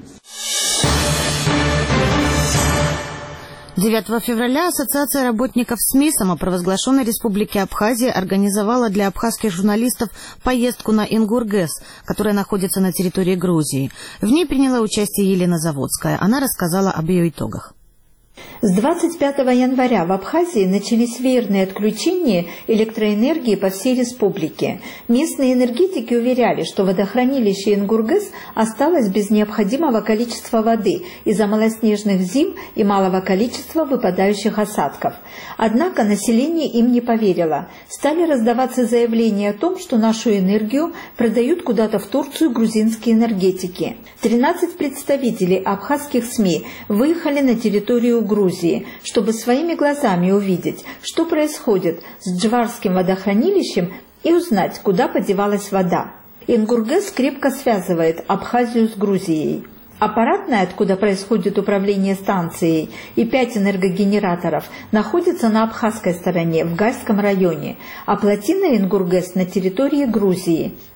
девятого февраля Ассоциация работников СМИ самопровозглашенной Республики Абхазия организовала для абхазских журналистов поездку на Ингургэс, которая находится на территории Грузии. В ней приняла участие Елена Заводская. Она рассказала об ее итогах. С двадцать пятого января в Абхазии начались веерные отключения электроэнергии по всей республике. Местные энергетики уверяли, что водохранилище Ингургэс осталось без необходимого количества воды из-за малоснежных зим и малого количества выпадающих осадков. Однако население им не поверило. Стали раздаваться заявления о том, что нашу энергию продают куда-то в Турцию грузинские энергетики. тринадцать представителей абхазских СМИ выехали на территорию Грузии, чтобы своими глазами увидеть, что происходит с Джварским водохранилищем и узнать, куда подевалась вода. Ингургэс крепко связывает Абхазию с Грузией. Аппаратная, откуда происходит управление станцией, и пять энергогенераторов находятся на абхазской стороне, в Гальском районе, а плотина Ингургэс на территории Грузии.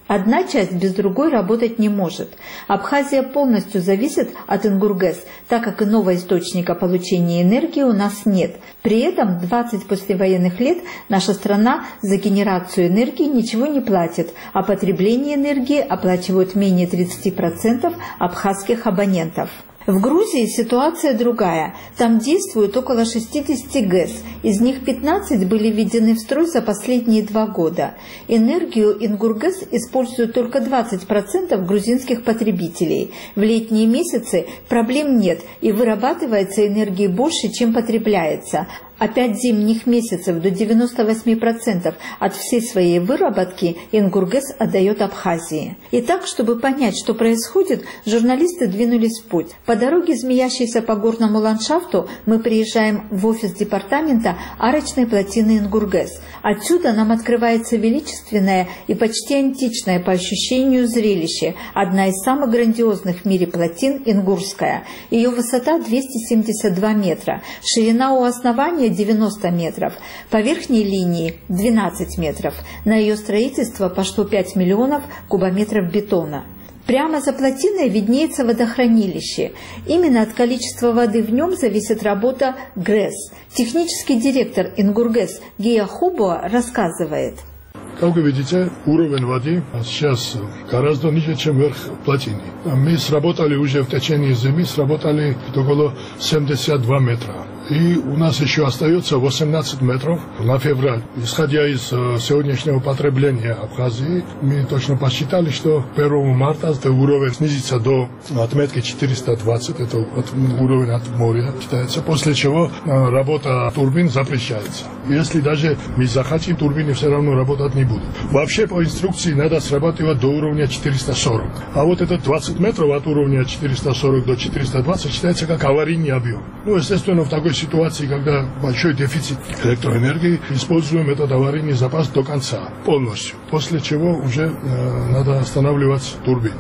Одна часть без другой работать не может. Абхазия полностью зависит от Ингургэс, так как иного источника получения энергии у нас нет. При этом двадцать послевоенных лет наша страна за генерацию энергии ничего не платит, а потребление энергии оплачивают менее тридцати процентов абхазских абонентов. В Грузии ситуация другая. Там действует около шестидесяти ГЭС, из них пятнадцать были введены в строй за последние два года. Энергию Ингургэс используют только двадцать процентов грузинских потребителей. В летние месяцы проблем нет и вырабатывается энергии больше, чем потребляется. А пять зимних месяцев до девяноста восьми процентов от всей своей выработки Ингургэс отдает Абхазии. Итак, чтобы понять, что происходит, журналисты двинулись в путь. По дороге, змеящейся по горному ландшафту, мы приезжаем в офис департамента арочной плотины Ингургэс. Отсюда нам открывается величественное и почти античное по ощущению зрелище, одна из самых грандиозных в мире плотин Ингурская. Ее высота двести семьдесят два метра, ширина у основания девяносто метров, по верхней линии двенадцать метров. На ее строительство пошло пять миллионов кубометров бетона. Прямо за плотиной виднеется водохранилище. Именно от количества воды в нем зависит работа ГРЭС. Технический директор Ингургэс Гия Хубуа рассказывает. Как вы видите, уровень воды сейчас гораздо ниже, чем верх плотины. Мы сработали уже в течение зимы, сработали около семидесяти двух метров. И у нас еще остается восемнадцать метров на февраль. Исходя из сегодняшнего потребления Абхазии, мы точно посчитали, что первого марта уровень снизится до отметки четыреста двадцать, это уровень от моря считается, после чего работа турбин запрещается. Если даже мы захотим, турбины все равно работать не будут. Вообще по инструкции надо срабатывать до уровня четыреста сорок. А вот этот двадцать метров от уровня четыреста сорок до четырёхсот двадцати считается как аварийный объем. Ну, естественно, в такой ситуации, когда большой дефицит электроэнергии, используем этот аварийный запас до конца, полностью. После чего уже э, надо останавливать турбин.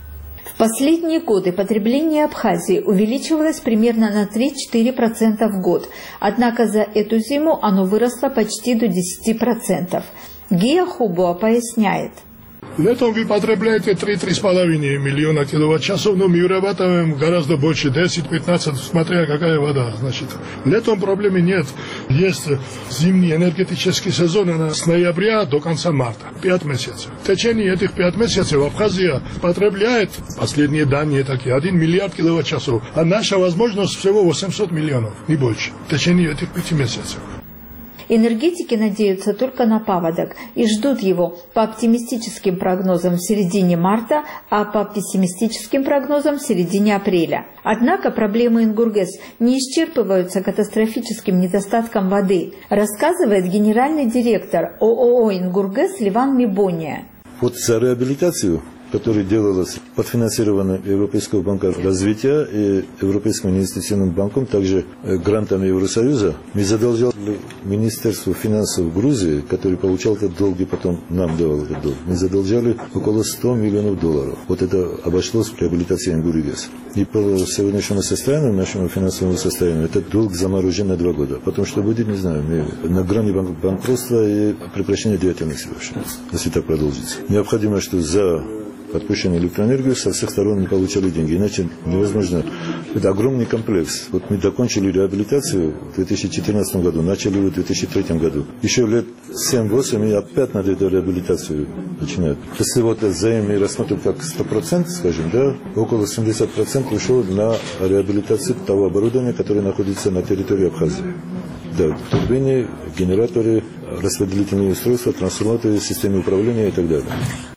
В последние годы потребление Абхазии увеличивалось примерно на три-четыре процента в год. Однако за эту зиму оно выросло почти до десяти процентов. Гия Хубуа поясняет. Летом вы потребляете три-три с половиной миллиона киловатт-часов, но мы вырабатываем гораздо больше, десять-пятнадцать, смотря какая вода. Значит, летом проблемы нет. Есть зимний энергетический сезон она с ноября до конца марта, пять месяцев. В течение этих пяти месяцев Абхазия потребляет, последние данные такие, один миллиард киловатт-часов, а наша возможность всего восемьсот миллионов, не больше, в течение этих пяти месяцев. Энергетики надеются только на паводок и ждут его по оптимистическим прогнозам в середине марта, а по пессимистическим прогнозам в середине апреля. Однако проблемы Ингургэс не исчерпываются катастрофическим недостатком воды, рассказывает генеральный директор ООО «Ингургэс» Ливан Мибония. Вот за реабилитацию, которая делалась подфинансирована Европейского банка развития и Европейским инвестиционным банком, также грантами Евросоюза, мы задолжали Министерству финансов Грузии, который получал этот долг и потом нам давал этот долг, мы задолжали около ста миллионов долларов. Вот это обошлось в реабилитации Ингургэс. И по сегодняшнему состоянию, нашему финансовому состоянию, этот долг заморожен на два года. Потом что будет, не знаю, мы на грани банкротства и прекращения деятельности вообще, если так продолжится. Необходимо, что за подключение электроэнергии со всех сторон не получали деньги, иначе невозможно. Это огромный комплекс. Вот мы закончили реабилитацию в две тысячи четырнадцатом году, начали в две тысячи третьем году. Еще лет семь-восемь и опять надо эту реабилитацию начинать. Если вот займ мы рассмотрим как сто процентов, скажем, да, около семидесяти процентов ушло на реабилитацию того оборудования, которое находится на территории Абхазии. Да, турбины, генераторы, распределительные устройства, трансформаторы, системы управления и так далее.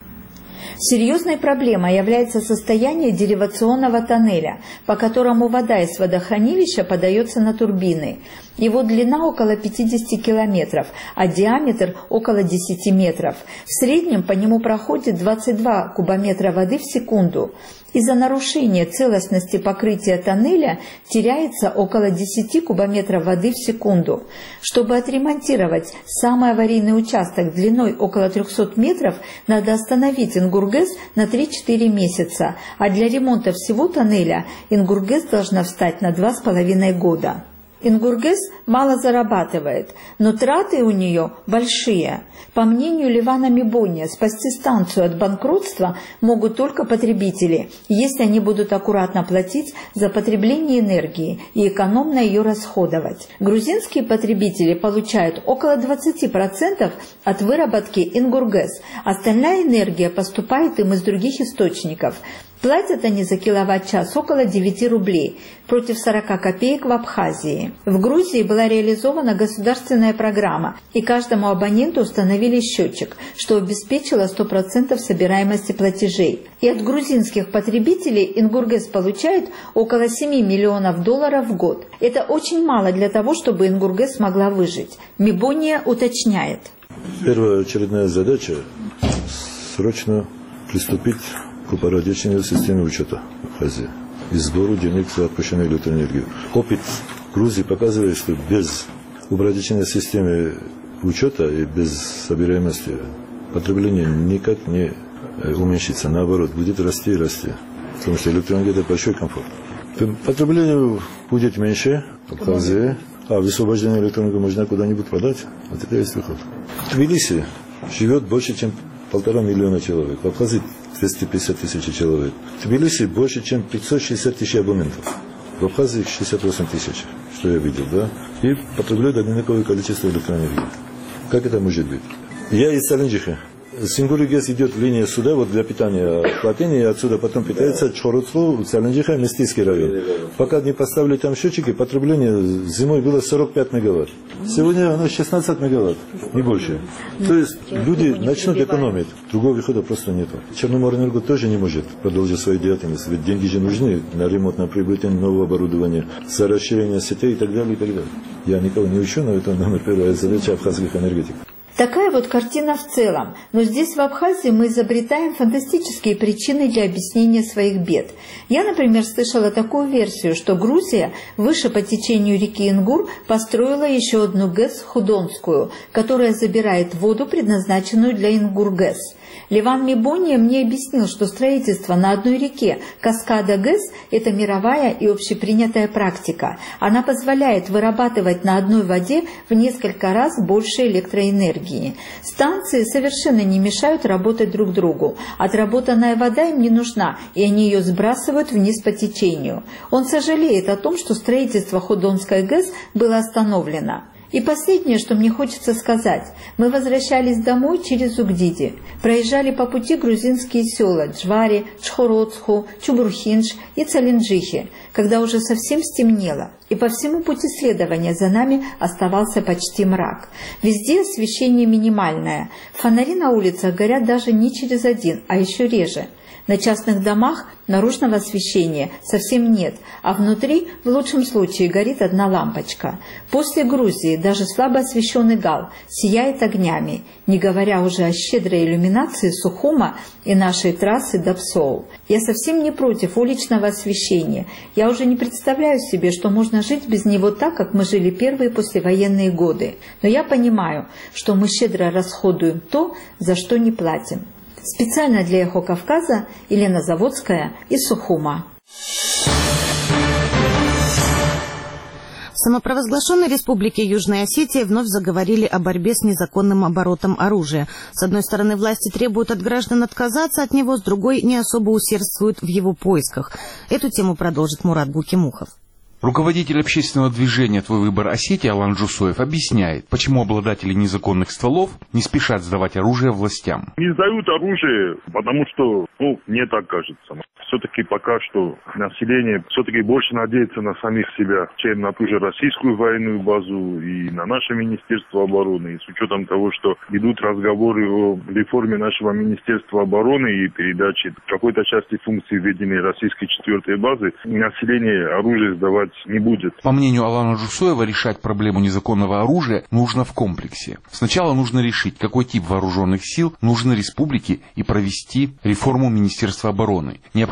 Серьезной проблемой является состояние деривационного тоннеля, по которому вода из водохранилища подается на турбины. Его длина около пятидесяти километров, а диаметр около десяти метров. В среднем по нему проходит двадцать два кубометра воды в секунду. Из-за нарушения целостности покрытия тоннеля теряется около десяти кубометров воды в секунду. Чтобы отремонтировать самый аварийный участок длиной около трехсот метров, надо остановить Ингургэс на три-четыре месяца, а для ремонта всего тоннеля Ингургэс должна встать на два с половиной года. Ингургэс мало зарабатывает, но траты у нее большие. По мнению Левана Мибония, спасти станцию от банкротства могут только потребители, если они будут аккуратно платить за потребление энергии и экономно ее расходовать. Грузинские потребители получают около двадцати процентов от выработки Ингургэс. Остальная энергия поступает им из других источников. Платят они за киловатт-час около девяти рублей, против сорока копеек в Абхазии. В Грузии была реализована государственная программа, и каждому абоненту установили счетчик, что обеспечило сто процентов собираемости платежей. И от грузинских потребителей Ингургэс получает около семи миллионов долларов в год. Это очень мало для того, чтобы Ингургэс смогла выжить. Мибония уточняет. Первая очередная задача – срочно приступить к упорядочению системы учета в Абхазии и сбору денег за отпущенную электроэнергию. Опыт Грузии показывает, что без упорядочения системы учета и без собираемости потребление никак не уменьшится. Наоборот, будет расти и расти. Потому что электроэнергия – это большой комфорт. Потребление будет меньше в Абхазии, а высвобождение электроэнергии можно куда-нибудь продать. Вот это есть выход. В Тбилиси живет больше, чем полтора миллиона человек. В Абхазии двести пятьдесят тысяч человек. В Тбилиси больше, чем пятьсот шестьдесят тысяч абонентов. В Абхазии шестьдесят восемь тысяч, что я видел, да? И потребляют одинаковое количество электроэнергии. Как это может быть? Я из Саленджиха. С Ингургэс идет линия сюда, вот для питания плотины, и отсюда потом питается Чхородску, Саленджиха, Местийский район. Пока не поставили там счетчики, потребление зимой было сорок пять мегаватт. Сегодня оно шестнадцать мегаватт, не больше. То есть люди начнут экономить, другого выхода просто нет. Черноморэнерго тоже не может продолжить свою деятельность, ведь деньги же нужны на ремонт, на приобретение нового оборудования, за расширение сетей и так далее, и так далее. Я никого не учу, но это номер первая задача абхазских энергетиков. Такая вот картина в целом, но здесь в Абхазии мы изобретаем фантастические причины для объяснения своих бед. Я, например, слышала такую версию, что Грузия выше по течению реки Ингур построила еще одну ГЭС Худонскую, которая забирает воду, предназначенную для Ингургэс. Леван Мибония мне объяснил, что строительство на одной реке каскада ГЭС – это мировая и общепринятая практика. Она позволяет вырабатывать на одной воде в несколько раз больше электроэнергии. Станции совершенно не мешают работать друг другу. Отработанная вода им не нужна, и они ее сбрасывают вниз по течению. Он сожалеет о том, что строительство Худонской ГЭС было остановлено. И последнее, что мне хочется сказать. Мы возвращались домой через Угдиди. Проезжали по пути грузинские села Джвари, Чхородску, Чубурхинш и Цаленджихи, когда уже совсем стемнело. И по всему пути следования за нами оставался почти мрак. Везде освещение минимальное. Фонари на улицах горят даже не через один, а еще реже. На частных домах наружного освещения совсем нет, а внутри в лучшем случае горит одна лампочка. После Грузии даже слабо освещенный Гал сияет огнями, не говоря уже о щедрой иллюминации Сухума и нашей трассы до Псоу. Я совсем не против уличного освещения. Я уже не представляю себе, что можно жить без него так, как мы жили первые послевоенные годы. Но я понимаю, что мы щедро расходуем то, за что не платим. Специально для «Эхо Кавказа» Елена Заводская из Сухума. В самопровозглашенной республике Южная Осетия вновь заговорили о борьбе с незаконным оборотом оружия. С одной стороны, власти требуют от граждан отказаться от него, с другой не особо усердствуют в его поисках. Эту тему продолжит Мурат Гукимухов. Руководитель общественного движения «Твой выбор Осетии» Алан Джусоев объясняет, почему обладатели незаконных стволов не спешат сдавать оружие властям. Не сдают оружие, потому что, ну, мне так кажется. Все-таки пока что население все-таки больше надеется на самих себя, чем на ту же российскую военную базу и на наше Министерство обороны. И с учетом того, что идут разговоры о реформе нашего Министерства обороны и передаче какой-то части функций введения российской четвертой базы, население оружие сдавать не будет. По мнению Алана Джусоева, решать проблему незаконного оружия нужно в комплексе. Сначала нужно решить, какой тип вооруженных сил нужен республике, и провести реформу Министерства обороны. Необходимо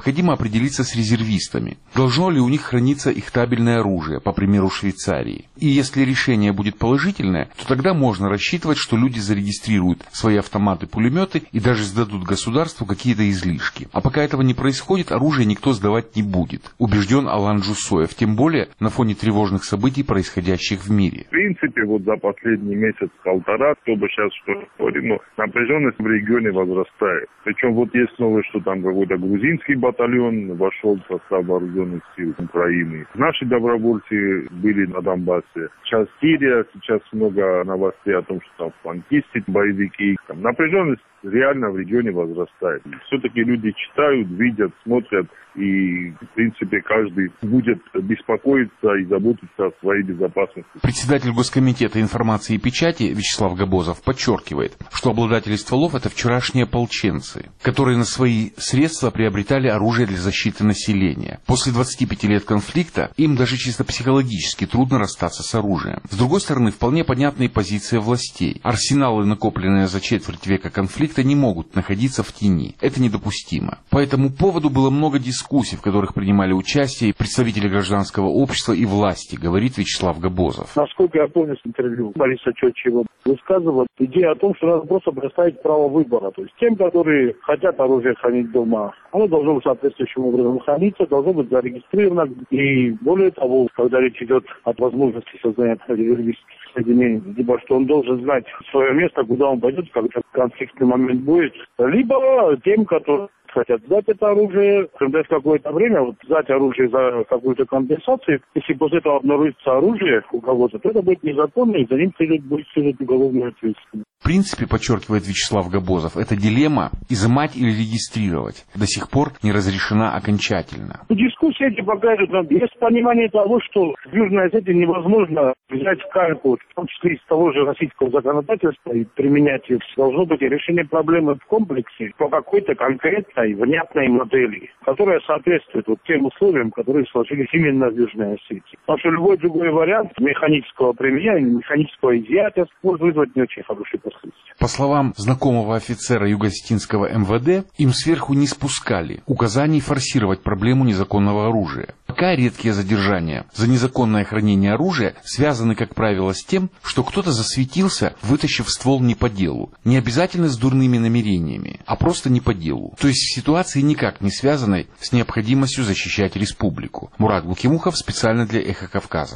необходимо определиться с резервистами. Должно ли у них храниться их табельное оружие, по примеру Швейцарии. И если решение будет положительное, то тогда можно рассчитывать, что люди зарегистрируют свои автоматы-пулеметы и даже сдадут государству какие-то излишки. А пока этого не происходит, оружие никто сдавать не будет, убежден Алан Джусоев, тем более на фоне тревожных событий, происходящих в мире. В принципе, вот за последний месяц-полтора, кто бы сейчас что говорил, но напряженность в регионе возрастает. Причем вот есть новость, что там какой-то грузинский батальон вошел в состав вооруженных сил Украины. Наши добровольцы были на Донбассе. Сейчас Сирия, сейчас много новостей о том, что там фланкисты, боевики. Там напряженность реально в регионе возрастает. Все-таки люди читают, видят, смотрят, и, в принципе, каждый будет беспокоиться и заботиться о своей безопасности. Председатель Госкомитета информации и печати Вячеслав Габозов подчеркивает, что обладатели стволов – это вчерашние ополченцы, которые на свои средства приобретали оружие для защиты населения. После двадцати пяти лет конфликта им даже чисто психологически трудно расстаться с оружием. С другой стороны, вполне понятные позиции властей. Арсеналы, накопленные за четверть века конфликта, не могут находиться в тени. Это недопустимо. По этому поводу было много дискуссий, в которых принимали участие представители гражданского общества и власти, говорит Вячеслав Габозов. Насколько я помню с интервью Бориса Чотчева, высказывал идею о том, что надо просто предоставить право выбора. То есть тем, которые хотят оружие хранить дома, оно должно быть соответствующим образом храниться, должно быть зарегистрировано. И более того, когда речь идет о возможности создания террористических соединений, либо что он должен знать свое место, куда он пойдет, когда конфликтный момент будет, либо тем, которые хотят сдать это оружие, когда в какое-то время вот, сдать оружие за какую-то компенсацию, если после этого обнаружится оружие у кого-то, то это будет незаконно, и за ним следует, будет следовать уголовную ответственность. В принципе, подчеркивает Вячеслав Габозов, эта дилемма изымать или регистрировать до сих пор не разрешена окончательно. Дискуссии эти показывают нам, есть понимание того, что в Южной Осетии невозможно взять в кальку, в том числе из того же российского законодательства, и применять их. Должно быть решение проблемы в комплексе по какой-то конкретной, внятной модели, которая соответствует вот тем условиям, которые сложились именно в Южной Осетии. Потому что любой другой вариант механического применения, механического изъятия может вызвать не очень хорошие последствия. По словам знакомого офицера юго-осетинского эм вэ дэ, им сверху не спускали указаний форсировать проблему незаконного оружия. Пока редкие задержания за незаконное хранение оружия связаны, как правило, с тем, что кто-то засветился, вытащив ствол не по делу. Не обязательно с дурными намерениями, а просто не по делу. То есть в ситуации, никак не связанной с необходимостью защищать республику. Мурат Букимухов специально для «Эхо Кавказа».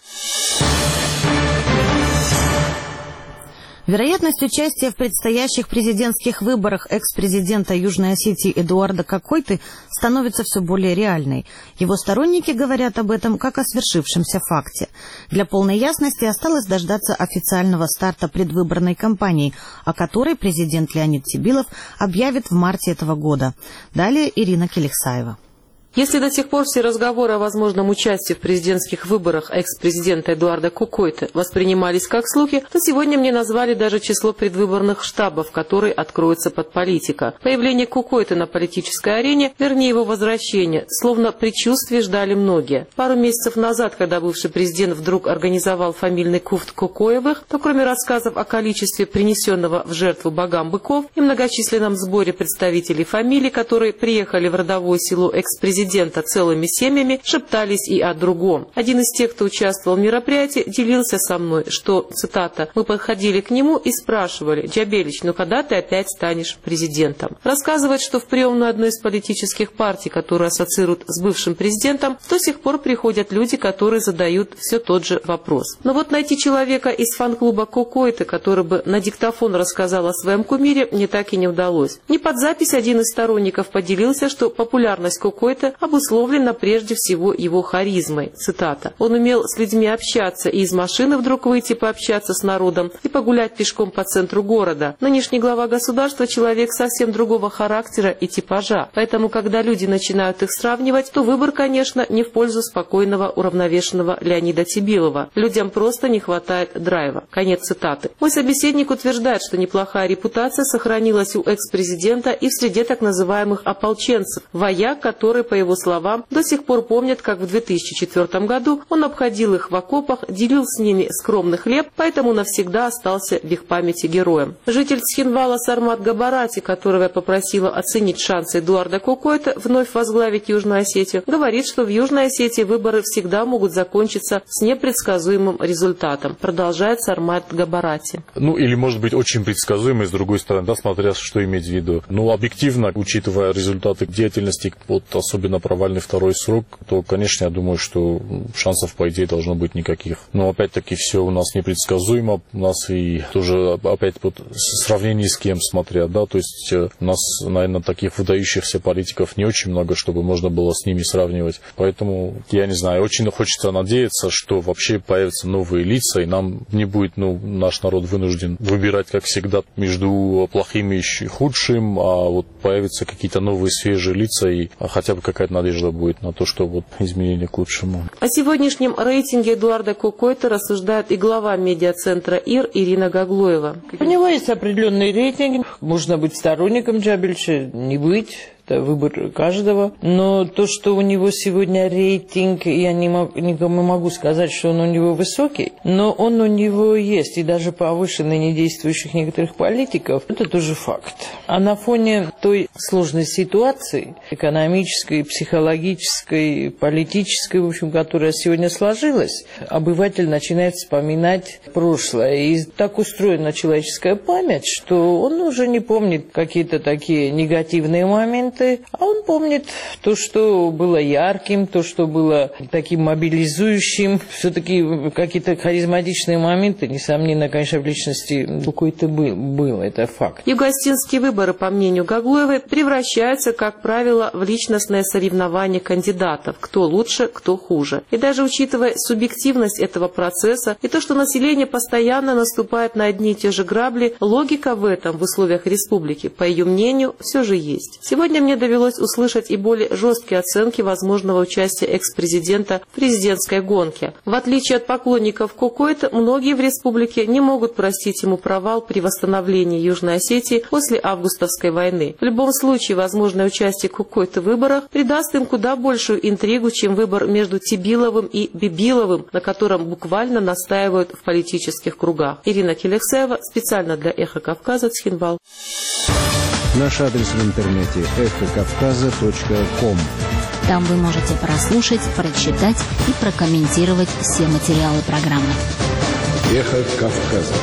Вероятность участия в предстоящих президентских выборах экс-президента Южной Осетии Эдуарда Кокойты становится все более реальной. Его сторонники говорят об этом как о свершившемся факте. Для полной ясности осталось дождаться официального старта предвыборной кампании, о которой президент Леонид Сибилов объявит в марте этого года. Далее Ирина Келихсаева. Если до сих пор все разговоры о возможном участии в президентских выборах экс-президента Эдуарда Кокойты воспринимались как слухи, то сегодня мне назвали даже число предвыборных штабов, которые откроются под политика. Появление Кокойты на политической арене, вернее его возвращение, словно предчувствие ждали многие. Пару месяцев назад, когда бывший президент вдруг организовал фамильный куфт Кокоевых, то кроме рассказов о количестве принесенного в жертву богам быков и многочисленном сборе представителей фамилий, которые приехали в родовое село экс-президента, президента целыми семьями, шептались и о другом. Один из тех, кто участвовал в мероприятии, делился со мной, что, цитата, «мы подходили к нему и спрашивали: Джабелич, ну когда ты опять станешь президентом?» Рассказывает, что в приемную одной из политических партий, которую ассоциируют с бывшим президентом, до сих пор приходят люди, которые задают все тот же вопрос. Но вот найти человека из фан-клуба Кокойты, который бы на диктофон рассказал о своем кумире, мне так и не удалось. Не под запись один из сторонников поделился, что популярность Кокойты обусловлена прежде всего его харизмой. Цитата. «Он умел с людьми общаться и из машины вдруг выйти пообщаться с народом и погулять пешком по центру города. Нынешний глава государства человек совсем другого характера и типажа. Поэтому, когда люди начинают их сравнивать, то выбор, конечно, не в пользу спокойного, уравновешенного Леонида Сибилова. Людям просто не хватает драйва». Конец цитаты. Мой собеседник утверждает, что неплохая репутация сохранилась у экс-президента и в среде так называемых ополченцев, вояк, которые по его словам, до сих пор помнят, как в две тысячи четвёртом году он обходил их в окопах, делил с ними скромный хлеб, поэтому навсегда остался в их памяти героем. Житель Цхинвала Сармат Габарати, которого я попросила оценить шансы Эдуарда Кукойты вновь возглавить Южную Осетию, говорит, что в Южной Осетии выборы всегда могут закончиться с непредсказуемым результатом. Продолжает Сармат Габарати. Ну, или, может быть, очень предсказуемый, с другой стороны, да, смотря что иметь в виду. Ну, объективно, учитывая результаты деятельности, вот особенно провальный второй срок, то, конечно, я думаю, что шансов, по идее, должно быть никаких. Но, опять-таки, все у нас непредсказуемо. У нас и тоже, опять, вот, в сравнении с кем смотря, да, то есть у нас, наверное, таких выдающихся политиков не очень много, чтобы можно было с ними сравнивать. Поэтому, я не знаю, очень хочется надеяться, что вообще появятся новые лица, и нам не будет, ну, наш народ вынужден выбирать, как всегда, между плохим и худшим, а вот появятся какие-то новые свежие лица, и хотя бы какая-то надежда будет на то, что вот изменения к лучшему. О сегодняшнем рейтинге Эдуарда Кукойты рассуждает и глава медиацентра ИР Ирина Гаглоева. У него есть определенный рейтинг. Можно быть сторонником Джабильча, не быть. Это выбор каждого. Но то, что у него сегодня рейтинг, я не могу, никому могу сказать, что он у него высокий, но он у него есть, и даже повышенный недействующих некоторых политиков, это тоже факт. А на фоне той сложной ситуации, экономической, психологической, политической, в общем, которая сегодня сложилась, обыватель начинает вспоминать прошлое. И так устроена человеческая память, что он уже не помнит какие-то такие негативные моменты, а он помнит то, что было ярким, то, что было таким мобилизующим. Все-таки какие-то харизматичные моменты, несомненно, конечно, в личности какой-то был, был, это факт. Юго-осетинские выборы, по мнению Гаглоевой, превращаются, как правило, в личностное соревнование кандидатов, кто лучше, кто хуже. И даже учитывая субъективность этого процесса и то, что население постоянно наступает на одни и те же грабли, логика в этом в условиях республики, по ее мнению, все же есть. Сегодня мне довелось услышать и более жесткие оценки возможного участия экс-президента в президентской гонке. В отличие от поклонников Кукойты, многие в республике не могут простить ему провал при восстановлении Южной Осетии после августовской войны. В любом случае, возможное участие Кукойты в выборах придаст им куда большую интригу, чем выбор между Тибиловым и Бибиловым, на котором буквально настаивают в политических кругах. Ирина Келексеева, специально для «Эхо Кавказа», Цхинвал. Наш адрес в интернете эхо кавказа точка ком. Там вы можете прослушать, прочитать и прокомментировать все материалы программы. Эхо Кавказа.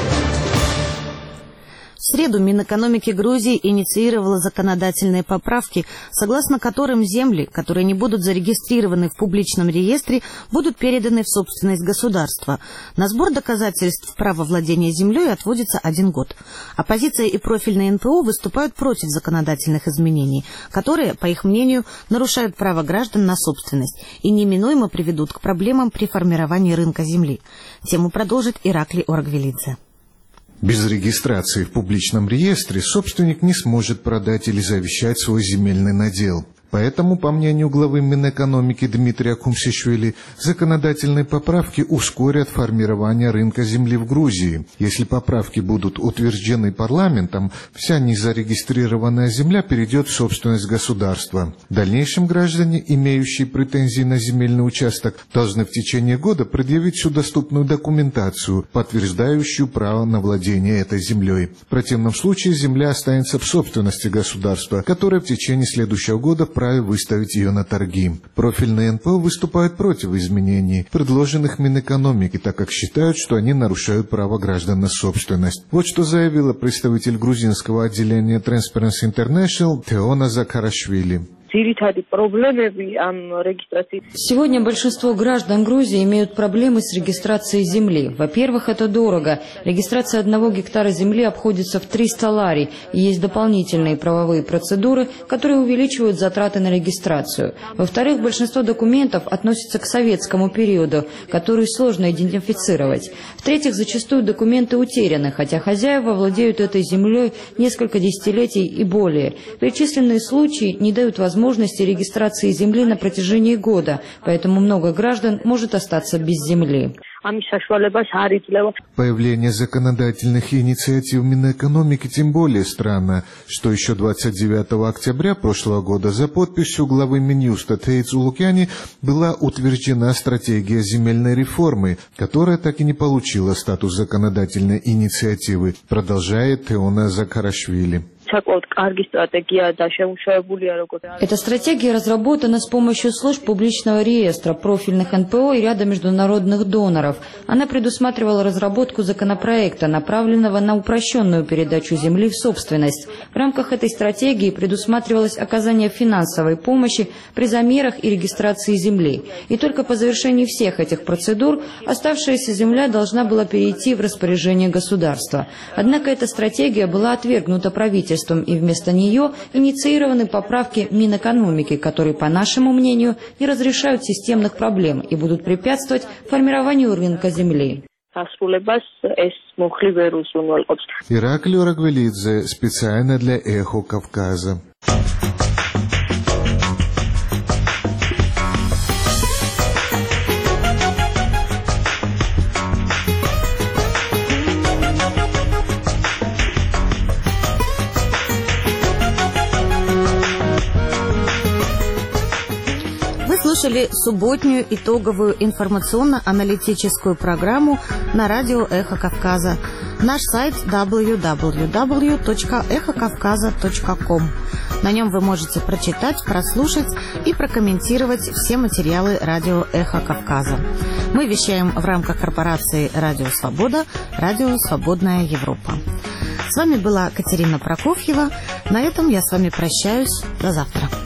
В среду Минэкономики Грузии инициировала законодательные поправки, согласно которым земли, которые не будут зарегистрированы в публичном реестре, будут переданы в собственность государства. На сбор доказательств права владения землей отводится один год. Оппозиция и профильные эн пэ о выступают против законодательных изменений, которые, по их мнению, нарушают право граждан на собственность и неминуемо приведут к проблемам при формировании рынка земли. Тему продолжит Ираклий Оргвелидзе. Без регистрации в публичном реестре собственник не сможет продать или завещать свой земельный надел. Поэтому, по мнению главы Минэкономики Дмитрия Кумсишвили, законодательные поправки ускорят формирование рынка земли в Грузии. Если поправки будут утверждены парламентом, вся незарегистрированная земля перейдет в собственность государства. В дальнейшем граждане, имеющие претензии на земельный участок, должны в течение года предъявить всю доступную документацию, подтверждающую право на владение этой землей. В противном случае земля останется в собственности государства, которое в течение следующего года вправе выставить ее на торги. Профильные эн пэ о выступают против изменений, предложенных Минэкономики, так как считают, что они нарушают право граждан на собственность. Вот что заявила представитель грузинского отделения Transparency International Теона Закарашвили. Сегодня большинство граждан Грузии имеют проблемы с регистрацией земли. Во-первых, это дорого. Регистрация одного гектара земли обходится в триста лари, и есть дополнительные правовые процедуры, которые увеличивают затраты на регистрацию. Во-вторых, большинство документов относятся к советскому периоду, который сложно идентифицировать. В-третьих, зачастую документы утеряны, хотя хозяева владеют этой землей несколько десятилетий и более. Перечисленные случаи не дают возможности возможности регистрации земли на протяжении года, поэтому много граждан может остаться без земли. Появление законодательных инициатив Минэкономики тем более странно, что еще двадцать девятого октября прошлого года за подписью главы Минюста Тейцу Лукьяни была утверждена стратегия земельной реформы, которая так и не получила статус законодательной инициативы, продолжает Теона Закарашвили. Эта стратегия разработана с помощью служб публичного реестра, профильных эн пэ о и ряда международных доноров. Она предусматривала разработку законопроекта, направленного на упрощенную передачу земли в собственность. В рамках этой стратегии предусматривалось оказание финансовой помощи при замерах и регистрации земли. И только по завершении всех этих процедур оставшаяся земля должна была перейти в распоряжение государства. Однако эта стратегия была отвергнута правительством, и вместо нее инициированы поправки Минэкономики, которые, по нашему мнению, не разрешают системных проблем и будут препятствовать формированию рынка земли. Ираклий Орагвелидзе, специально для «Эхо Кавказа». Слушали субботнюю итоговую информационно-аналитическую программу на радио «Эхо Кавказа». Наш сайт дабл ю дабл ю дабл ю точка эхо кавказа точка ком. На нем вы можете прочитать, прослушать и прокомментировать все материалы радио «Эхо Кавказа». Мы вещаем в рамках корпорации «Радио Свобода», «Радио Свободная Европа». С вами была Катерина Прокофьева. На этом я с вами прощаюсь. До завтра.